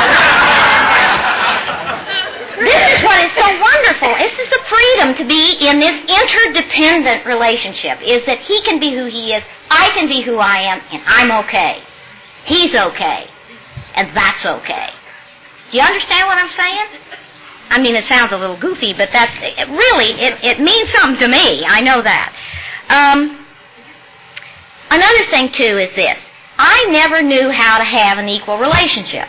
[SPEAKER 2] didn't. This is what is so wonderful. This is the freedom to be in this interdependent relationship, is that he can be who he is, I can be who I am, and I'm okay. He's okay. And that's okay. Do you understand what I'm saying? I mean, it sounds a little goofy, but that's, it really, it, it means something to me. I know that. Um, another thing, too, is this. I never knew how to have an equal relationship.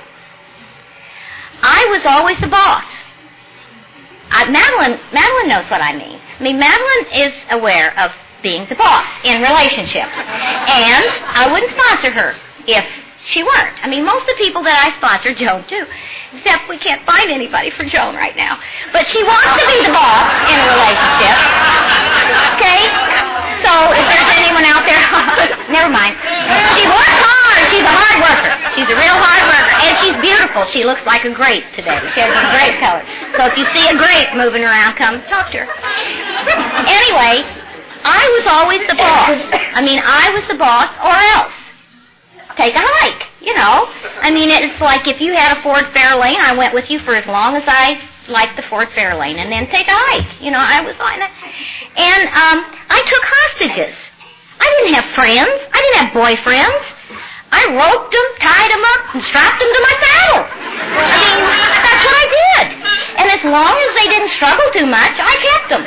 [SPEAKER 2] I was always the boss. I, Madeline, Madeline knows what I mean. I mean, Madeline is aware of being the boss in relationships. And I wouldn't sponsor her if She weren't. I mean, most of the people that I sponsor, Joan too, except we can't find anybody for Joan right now. But she wants to be the boss in a relationship. Okay? So if there's anyone out there, never mind. She works hard. She's a hard worker. She's a real hard worker. And she's beautiful. She looks like a grape today. She has a grape color. So if you see a grape moving around, come talk to her. Anyway, I was always the boss. I mean, I was the boss or else. Take a hike, you know. I mean, it's like if you had a Ford Fairlane, I went with you for as long as I liked the Ford Fairlane, and then take a hike. You know, I was on it. And um, I took hostages. I didn't have friends. I didn't have boyfriends. I roped them, tied them up, and strapped them to my saddle. I mean, that's what I did. And as long as they didn't struggle too much, I kept them.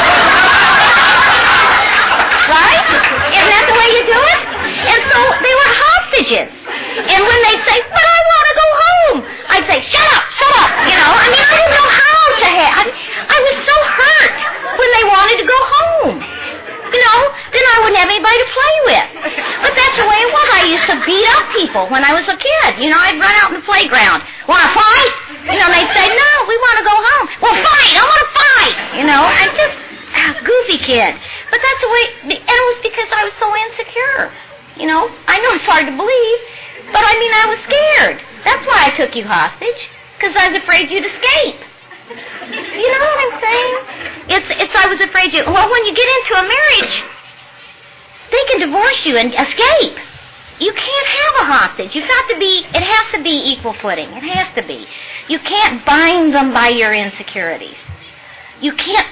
[SPEAKER 2] Right? Isn't that the way you do it? And so they were hostages. And when they'd say, but I want to go home, I'd say, shut up, shut up. You know, I mean, I didn't know how to have. I, I was so hurt when they wanted to go home. You know, then I wouldn't have anybody to play with. But that's the way it was. I used to beat up people when I was a kid. You know, I'd run out in the playground. Want to fight? You know, they'd say, no, we want to go home. Well, fight. I want to fight. You know, I'm just a goofy kid. But that's the way, and it was because I was so insecure. You know, I know it's hard to believe, but I mean, I was scared. That's why I took you hostage, because I was afraid you'd escape. You know what I'm saying? It's, it's, I was afraid you, well, when you get into a marriage, they can divorce you and escape. You can't have a hostage. You've got to be, it has to be equal footing. It has to be. You can't bind them by your insecurities. You can't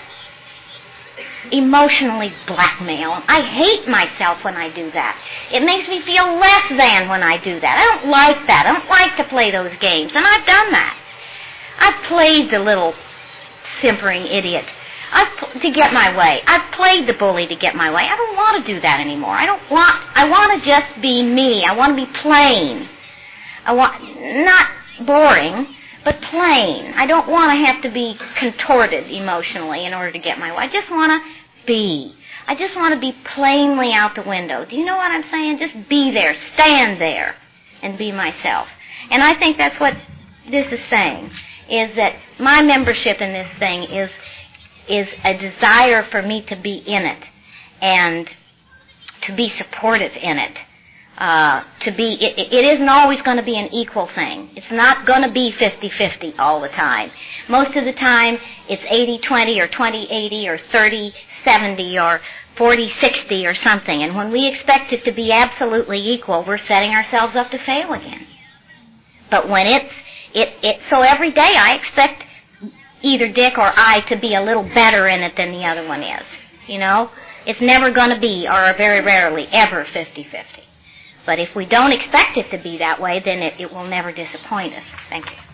[SPEAKER 2] emotionally blackmail. I hate myself when I do that. It makes me feel less than when I do that. I don't like that. I don't like to play those games, and I've done that. I've played the little simpering idiot I've, to get my way. I've played the bully to get my way. I don't want to do that anymore. I don't want, I want to just be me. I want to be plain. I want, not boring, but plain. I don't want to have to be contorted emotionally in order to get my way. I just want to be. I just want to be plainly out the window. Do you know what I'm saying? Just be there, stand there, and be myself. And I think that's what this is saying, is that my membership in this thing is is a desire for me to be in it and to be supportive in it. Uh, to be, it, it isn't always going to be an equal thing. It's not going to be fifty-fifty all the time. Most of the time, it's eighty twenty or twenty eighty or thirty seventy or forty sixty or something. And when we expect it to be absolutely equal, we're setting ourselves up to fail again. But when it's, it, it, so every day I expect either Dick or I to be a little better in it than the other one is. You know? It's never going to be, or very rarely, ever fifty-fifty. But if we don't expect it to be that way, then it, it will never disappoint us. Thank you.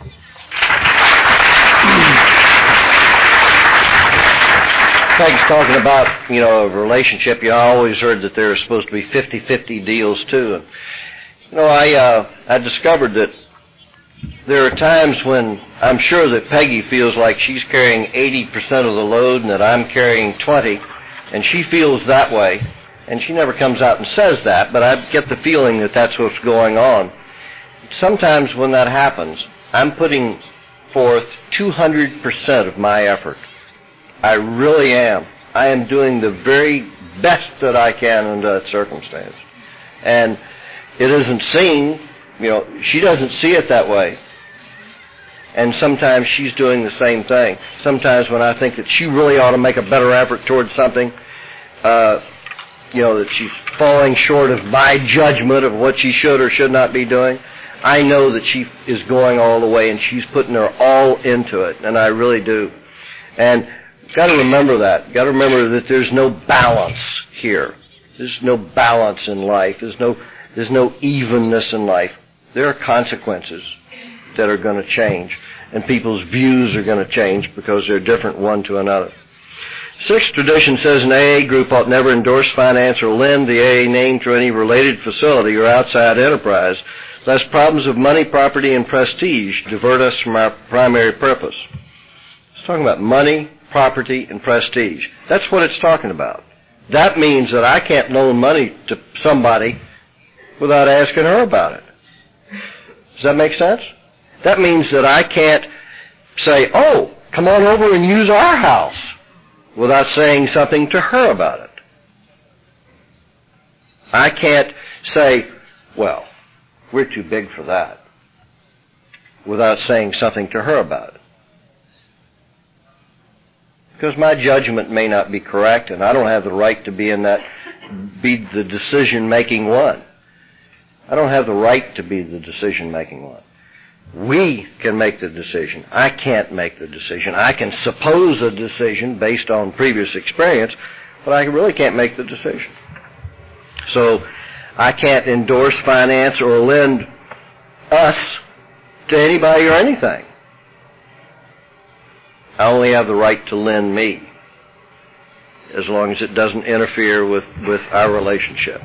[SPEAKER 1] Peg's talking about, you know, a relationship. You know, I always heard that there are supposed to be fifty-fifty deals, too. And, you know, I, uh, I discovered that there are times when I'm sure that Peggy feels like she's carrying eighty percent of the load and that I'm carrying twenty, and she feels that way. And she never comes out and says that, but I get the feeling that that's what's going on. Sometimes when that happens, I'm putting forth two hundred percent of my effort. I really am. I am doing the very best that I can under that circumstance. And it isn't seen, you know, she doesn't see it that way. And sometimes she's doing the same thing. Sometimes when I think that she really ought to make a better effort towards something, uh, you know, that she's falling short of my judgment of what she should or should not be doing, I know that she is going all the way and she's putting her all into it, and I really do. And got to remember that. Got to remember that there's no balance here. There's no balance in life. There's no there's no evenness in life. There are consequences that are going to change, and people's views are going to change because they're different one to another. Sixth tradition says an A A group ought never endorse, finance, or lend the A A name to any related facility or outside enterprise, lest problems of money, property, and prestige divert us from our primary purpose. It's talking about money, property, and prestige. That's what it's talking about. That means that I can't loan money to somebody without asking her about it. Does that make sense? That means that I can't say, oh, come on over and use our house, without saying something to her about it. I can't say, well, we're too big for that, without saying something to her about it. Because my judgment may not be correct, and I don't have the right to be in that, be the decision-making one. I don't have the right to be the decision-making one. We can make the decision. I can't make the decision. I can suppose a decision based on previous experience, but I really can't make the decision. So I can't endorse, finance, or lend us to anybody or anything. I only have the right to lend me, as long as it doesn't interfere with, with our relationship.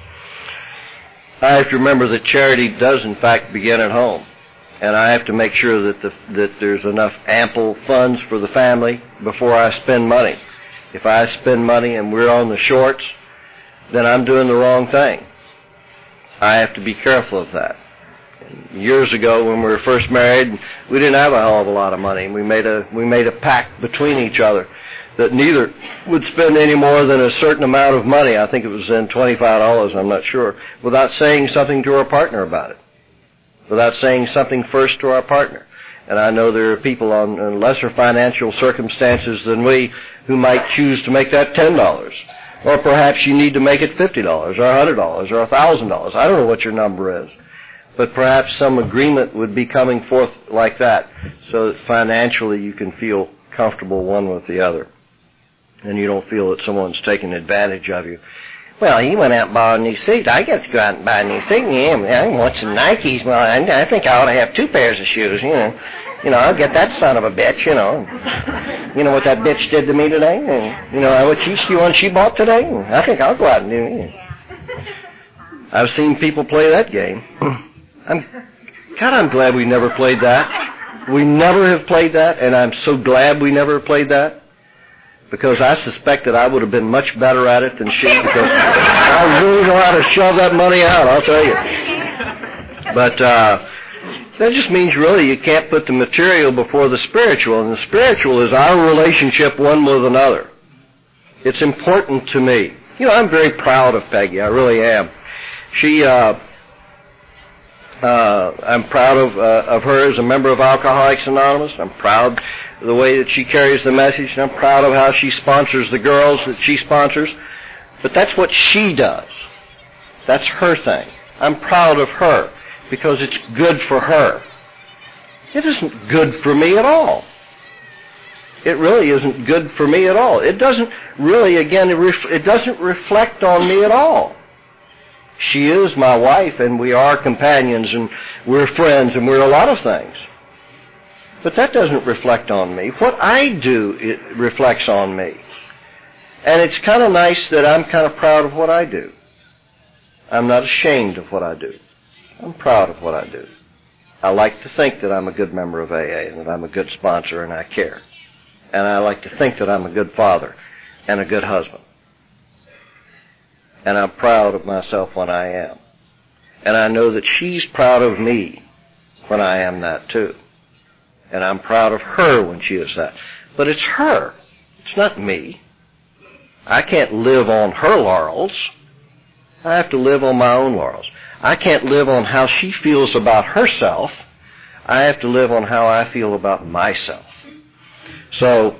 [SPEAKER 1] I have to remember that charity does, in fact, begin at home. And I have to make sure that the, that there's enough ample funds for the family before I spend money. If I spend money and we're on the shorts, then I'm doing the wrong thing. I have to be careful of that. And years ago, when we were first married, we didn't have a hell of a lot of money. We made a we made a pact between each other that neither would spend any more than a certain amount of money. I think it was then twenty-five dollars, I'm not sure, without saying something to our partner about it. Without saying something first to our partner. And I know there are people on in lesser financial circumstances than we who might choose to make that ten dollars. Or perhaps you need to make it fifty dollars or one hundred dollars or one thousand dollars. I don't know what your number is. But perhaps some agreement would be coming forth like that, so that financially you can feel comfortable one with the other. And you don't feel that someone's taking advantage of you. Well, he went out and bought a new suit. I get to go out and buy a new suit. Yeah, I want some Nikes. Well, I, I think I ought to have two pairs of shoes, you know. You know, I'll get that son of a bitch, you know. You know what that bitch did to me today? And, you know, what she, she, one she bought today? I think I'll go out and do it. I've seen people play that game. I'm, God, I'm glad we never played that. We never have played that, and I'm so glad we never played that. Because I suspect that I would have been much better at it than she, because I really know how to shove that money out, I'll tell you. But uh, that just means really you can't put the material before the spiritual, and the spiritual is our relationship one with another. It's important to me. You know, I'm very proud of Peggy, I really am. She, uh, uh, I'm proud of, uh, of her as a member of Alcoholics Anonymous. I'm proud of the way that she carries the message, and I'm proud of how she sponsors the girls that she sponsors. But that's what she does. That's her thing. I'm proud of her because it's good for her. It isn't good for me at all. It really isn't good for me at all. It doesn't really, again, it, ref- it doesn't reflect on me at all. She is my wife, and we are companions, and we're friends, and we're a lot of things. But that doesn't reflect on me. What I do, it reflects on me. And it's kind of nice that I'm kind of proud of what I do. I'm not ashamed of what I do. I'm proud of what I do. I like to think that I'm a good member of A A, and that I'm a good sponsor, and I care. And I like to think that I'm a good father and a good husband. And I'm proud of myself when I am. And I know that she's proud of me when I am that too. And I'm proud of her when she is that. But it's her. It's not me. I can't live on her laurels. I have to live on my own laurels. I can't live on how she feels about herself. I have to live on how I feel about myself. So,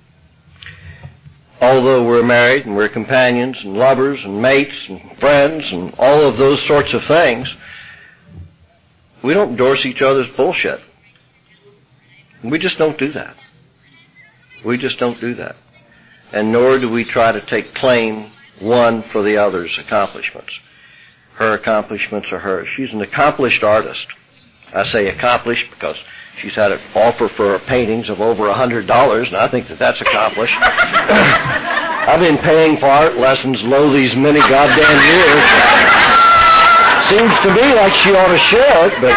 [SPEAKER 1] although we're married and we're companions and lovers and mates and friends and all of those sorts of things, we don't endorse each other's bullshit. We just don't do that. We just don't do that. And nor do we try to take claim one for the other's accomplishments. Her accomplishments are hers. She's an accomplished artist. I say accomplished because she's had an offer for her paintings of over one hundred dollars, and I think that that's accomplished. I've been paying for art lessons low these many goddamn years. Seems to me like she ought to share it,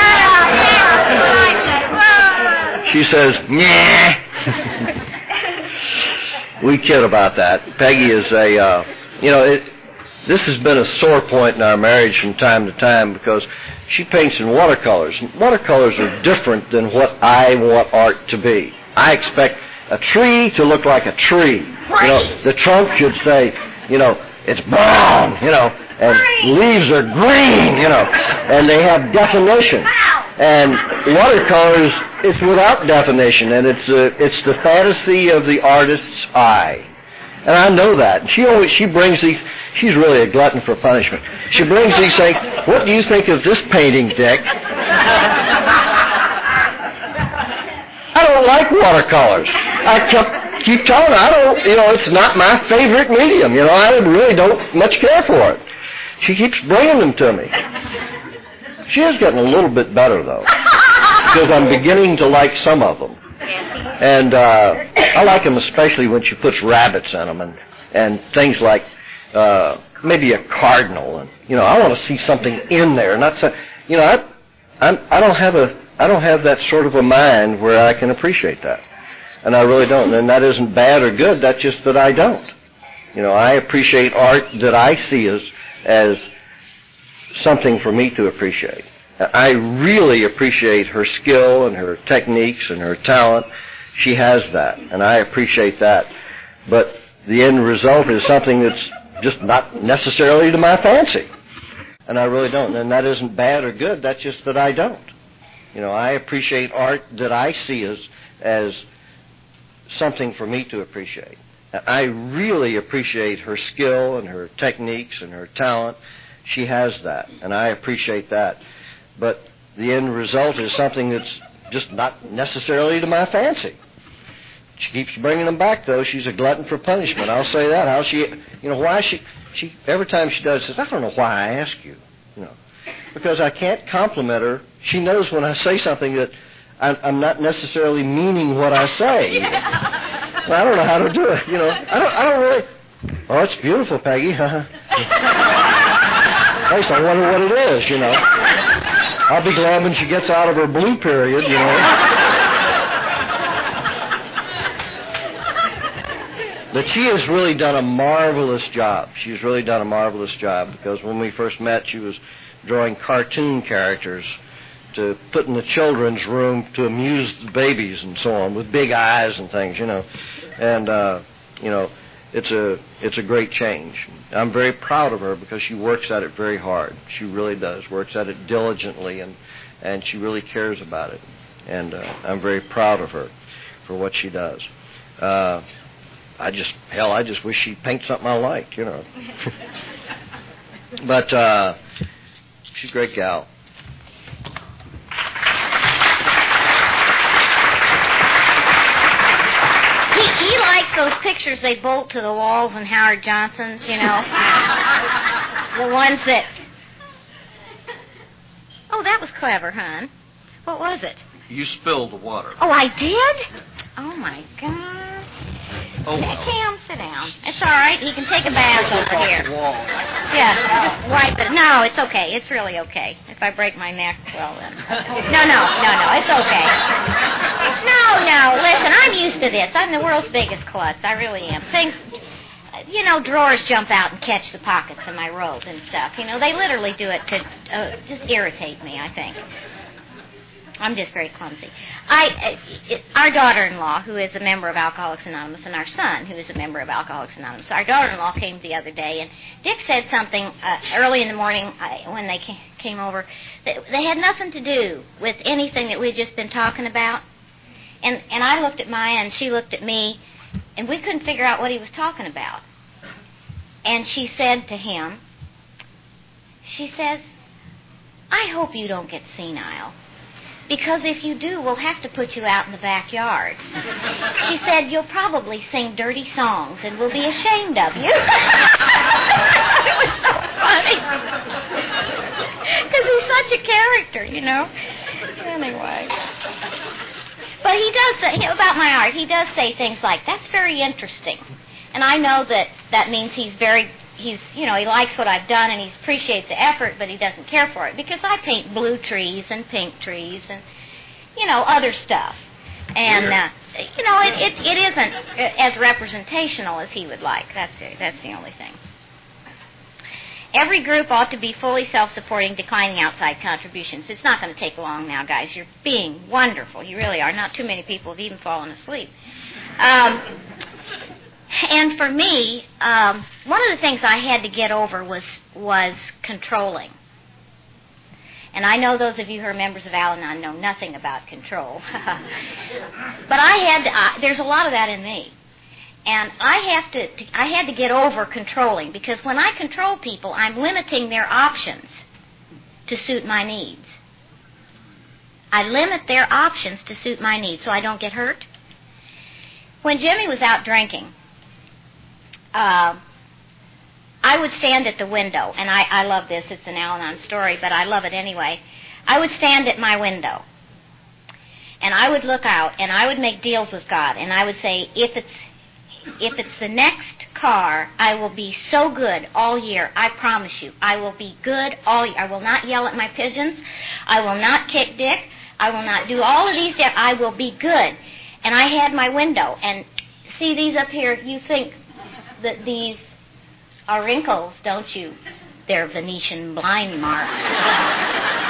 [SPEAKER 1] but she says, nah. We kid about that. Peggy is a, uh, you know, it, this has been a sore point in our marriage from time to time because she paints in watercolors. Watercolors are different than what I want art to be. I expect a tree to look like a tree. You know, the trunk should say, you know, it's brown, you know, and leaves are green, you know, and they have definition. And watercolors, it's without definition, and it's uh, it's the fantasy of the artist's eye. And I know that. She always she brings these. She's really a glutton for punishment. She brings these things. What do you think of this painting, Dick? I don't like watercolors. I kept keep telling her I don't. You know, it's not my favorite medium. You know, I really don't much care for it. She keeps bringing them to me. She is getting a little bit better though, because I'm beginning to like some of them. And uh, I like them especially when she puts rabbits in them and, and things like uh, maybe a cardinal. And you know, I want to see something in there, not so. You know, I I'm, I don't have a I don't have that sort of a mind where I can appreciate that, and I really don't. And that isn't bad or good. That's just that I don't. You know, I appreciate art that I see as as something for me to appreciate. I really appreciate her skill and her techniques and her talent. She has that, and I appreciate that. But the end result is something that's just not necessarily to my fancy, and I really don't. And that isn't bad or good. That's just that I don't. You know, I appreciate art that I see as as something for me to appreciate. I really appreciate her skill and her techniques and her talent. She has that, and I appreciate that. But the end result is something that's just not necessarily to my fancy. She keeps bringing them back, though. She's a glutton for punishment. I'll say that. How she, you know, why she, she every time she does, says, I don't know why I ask you, you know, because I can't compliment her. She knows when I say something that I, I'm not necessarily meaning what I say. You know? Well, I don't know how to do it, you know. I don't, I don't really. Oh, it's beautiful, Peggy. At least I wonder what it is, you know. I'll be glad when she gets out of her blue period, you know. But she has really done a marvelous job. She's really done a marvelous job because when we first met, she was drawing cartoon characters to put in the children's room to amuse the babies and so on, with big eyes and things, you know. And, uh, you know, it's a it's a great change. I'm very proud of her because she works at it very hard. She really does, works at it diligently, and, and she really cares about it. And uh, I'm very proud of her for what she does. Uh, I just, hell, I just wish she'd paint something I like, you know. But uh, she's a great gal.
[SPEAKER 2] He likes those pictures they bolt to the walls in Howard Johnson's, you know. The ones that... Oh, that was clever, hon. What was it?
[SPEAKER 1] You spilled the water.
[SPEAKER 2] Oh, I did? Oh, my God.
[SPEAKER 1] Oh, well.
[SPEAKER 2] Cam, sit down. It's all right. He can take a bath over here. Yeah, just wipe it. No, it's okay. It's really okay. If I break my neck, well, then. No, no, no, no. It's okay. No, no. Listen, I'm used to this. I'm the world's biggest klutz. I really am. Things, you know, drawers jump out and catch the pockets of my robe and stuff. You know, they literally do it to uh, just irritate me, I think. I'm just very clumsy. I, it, our daughter-in-law, who is a member of Alcoholics Anonymous, and our son, who is a member of Alcoholics Anonymous. So our daughter-in-law came the other day, and Dick said something uh, early in the morning uh, when they came, came over that they had nothing to do with anything that we'd just been talking about. And and I looked at Maya, and she looked at me, and we couldn't figure out what he was talking about. And she said to him, she says, I hope you don't get senile. Because if you do, we'll have to put you out in the backyard. She said, you'll probably sing dirty songs, and we'll be ashamed of you. It was so funny. Because he's such a character, you know. Anyway. But he does say, about my art, he does say things like, that's very interesting. And I know that that means he's very... He's, you know, he likes what I've done and he appreciates the effort, but he doesn't care for it because I paint blue trees and pink trees and, you know, other stuff. And, uh, you know, it, it, it isn't as representational as he would like. That's it. That's the only thing. every group ought to be fully self-supporting, declining outside contributions. It's not going to take long now, guys. You're being wonderful. You really are. Not too many people have even fallen asleep. Um, and for me, um, one of the things I had to get over was was controlling. And I know those of you who are members of Al-Anon know nothing about control. But I had to, uh, there's a lot of that in me. And I have to, to, I had to get over controlling, because when I control people, I'm limiting their options to suit my needs. I limit their options to suit my needs so I don't get hurt. When Jimmy was out drinking, uh, I would stand at the window, and I, I love this, it's an Al-Anon story, but I love it anyway. I would stand at my window, and I would look out, and I would make deals with God, and I would say, if it's If it's the next car, I will be so good all year. I promise you. I will be good all year. I will not yell at my pigeons. I will not kick Dick. I will not do all of these. I will be good. And I had my window. And see these up here? You think that these are wrinkles, don't you? They're Venetian blind marks.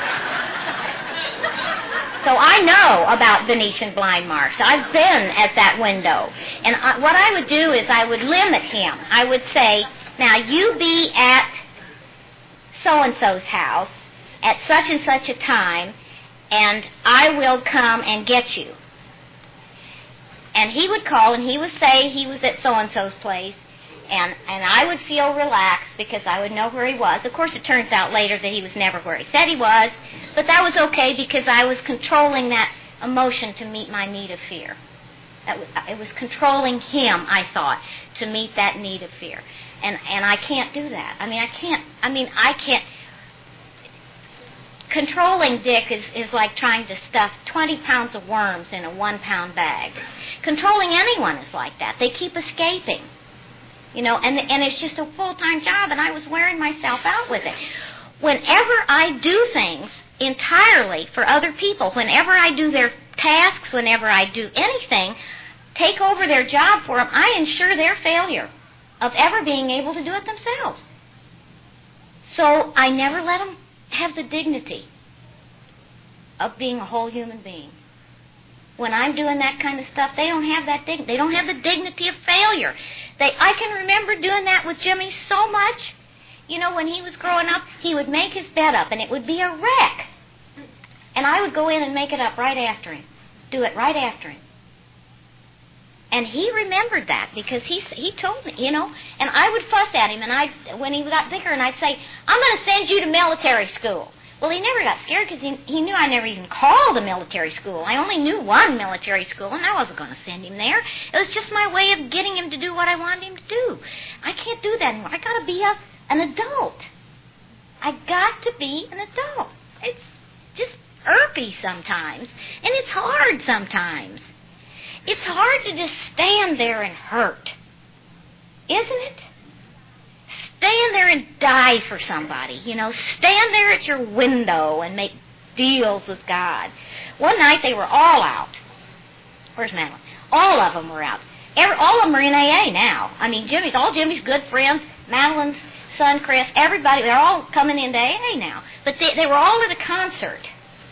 [SPEAKER 2] So I know about Venetian blind marks. I've been at that window. And I, what I would do is I would limit him. I would say, now you be at so-and-so's house at such and such a time, and I will come and get you. And he would call, and he would say he was at so-and-so's place, and, and I would feel relaxed because I would know where he was. Of course, it turns out later that he was never where he said he was, but that was okay because I was controlling that emotion to meet my need of fear. That was, it was controlling him, I thought, to meet that need of fear. And and I can't do that. I mean, I can't, I mean, I can't. Controlling Dick is, is like trying to stuff twenty pounds of worms in a one-pound bag. Controlling anyone is like that. They keep escaping. You know, and and it's just a full-time job, and I was wearing myself out with it. Whenever I do things entirely for other people, whenever I do their tasks, whenever I do anything, take over their job for them, I ensure their failure of ever being able to do it themselves. So I never let them have the dignity of being a whole human being. When I'm doing that kind of stuff, they don't have that dignity. They don't have the dignity of failure. They, I can remember doing that with Jimmy so much. You know, when he was growing up, he would make his bed up, and it would be a wreck. And I would go in and make it up right after him. Do it right after him. And he remembered that because he he told me, you know, and I would fuss at him, and I when he got bigger, and I'd say, I'm going to send you to military school. Well, he never got scared because he, he knew I never even called a military school. I only knew one military school, and I wasn't going to send him there. It was just my way of getting him to do what I wanted him to do. I can't do that anymore. I got to be a, an adult. I got to be an adult. It's just irky sometimes, and it's hard sometimes. It's hard to just stand there and hurt, isn't it? Stand there and die for somebody, you know. Stand there at your window and make deals with God. One night they were all out. Where's Madeline? All of them were out. Every, all of them are in A A now. I mean, Jimmy's, all Jimmy's good friends, Madeline's son, Chris, everybody, they're all coming into A A now. But they, they were all at a concert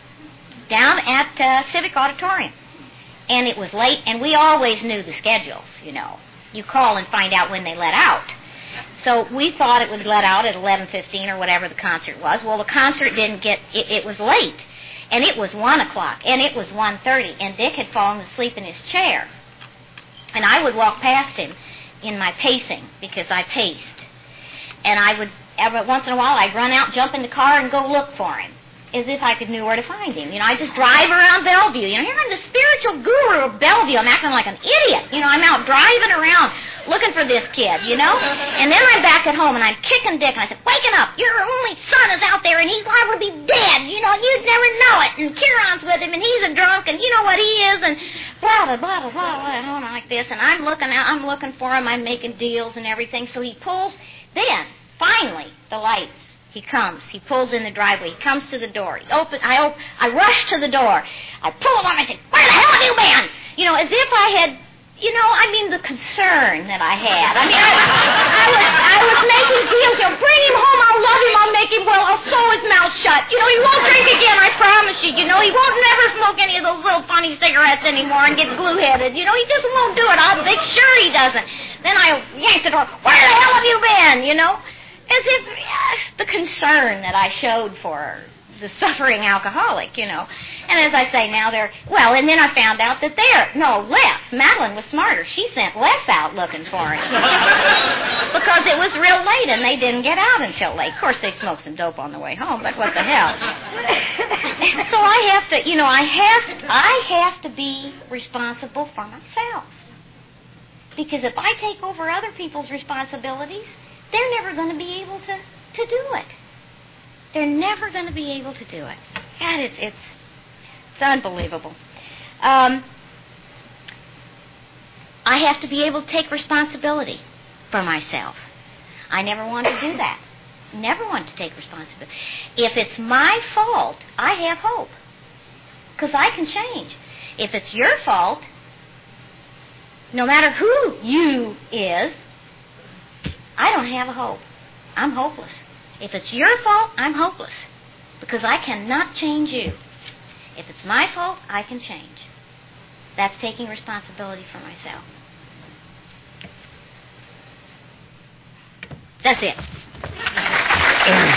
[SPEAKER 2] down at uh, Civic Auditorium. And it was late, and we always knew the schedules, you know. You call and find out when they let out. So we thought it would let out at eleven fifteen or whatever the concert was. Well, the concert didn't get, it, it was late. And it was one o'clock, and it was one thirty, and Dick had fallen asleep in his chair. And I would walk past him in my pacing, because I paced. And I would, every once in a while, I'd run out, jump in the car, and go look for him, as if I could know where to find him. You know, I just drive around Bellevue. You know, here I'm the spiritual guru of Bellevue. I'm acting like an idiot. You know, I'm out driving around looking for this kid, you know. And then I'm back at home, and I'm kicking Dick, and I said, waking up. Your only son is out there, and he's liable to be dead. You know, you'd never know it. And Kieran's with him, and he's a drunk, and you know what he is, and blah, blah, blah, blah, blah, blah, and on like this. And I'm looking out, I'm looking for him. I'm making deals and everything. So he pulls. Then, finally, the lights. He comes. He pulls in the driveway. He comes to the door. He open, I open, I rush to the door. I pull him on. I say, where the hell have you been? You know, as if I had you know, I mean, the concern that I had. I mean, I, I was I was making deals. You know, bring him home, I'll love him, I'll make him well, I'll sew his mouth shut. You know, he won't drink again, I promise you. You know, he won't never smoke any of those little funny cigarettes anymore and get glue-headed. You know, he just won't do it. I'll make sure he doesn't. Then I yanked the door. Where the hell have you been? You know, as if yes, the concern that I showed for the suffering alcoholic, you know. And as I say now, they're, well, and then I found out that they're, no, Les, Madeline was smarter. She sent Les out looking for him. Because it was real late and they didn't get out until late. Of course, they smoked some dope on the way home, but what the hell. So I have to, you know, I have, I have to be responsible for myself. Because if I take over other people's responsibilities, they're never going to be able to, to do it. They're never going to be able to do it. God, it's it's, it's unbelievable. Um, I have to be able to take responsibility for myself. I never want to do that. Never want to take responsibility. If it's my fault, I have hope. Because I can change. If it's your fault, no matter who you is, I don't have a hope. I'm hopeless. If it's your fault, I'm hopeless, because I cannot change you. If it's my fault, I can change. That's taking responsibility for myself. That's it.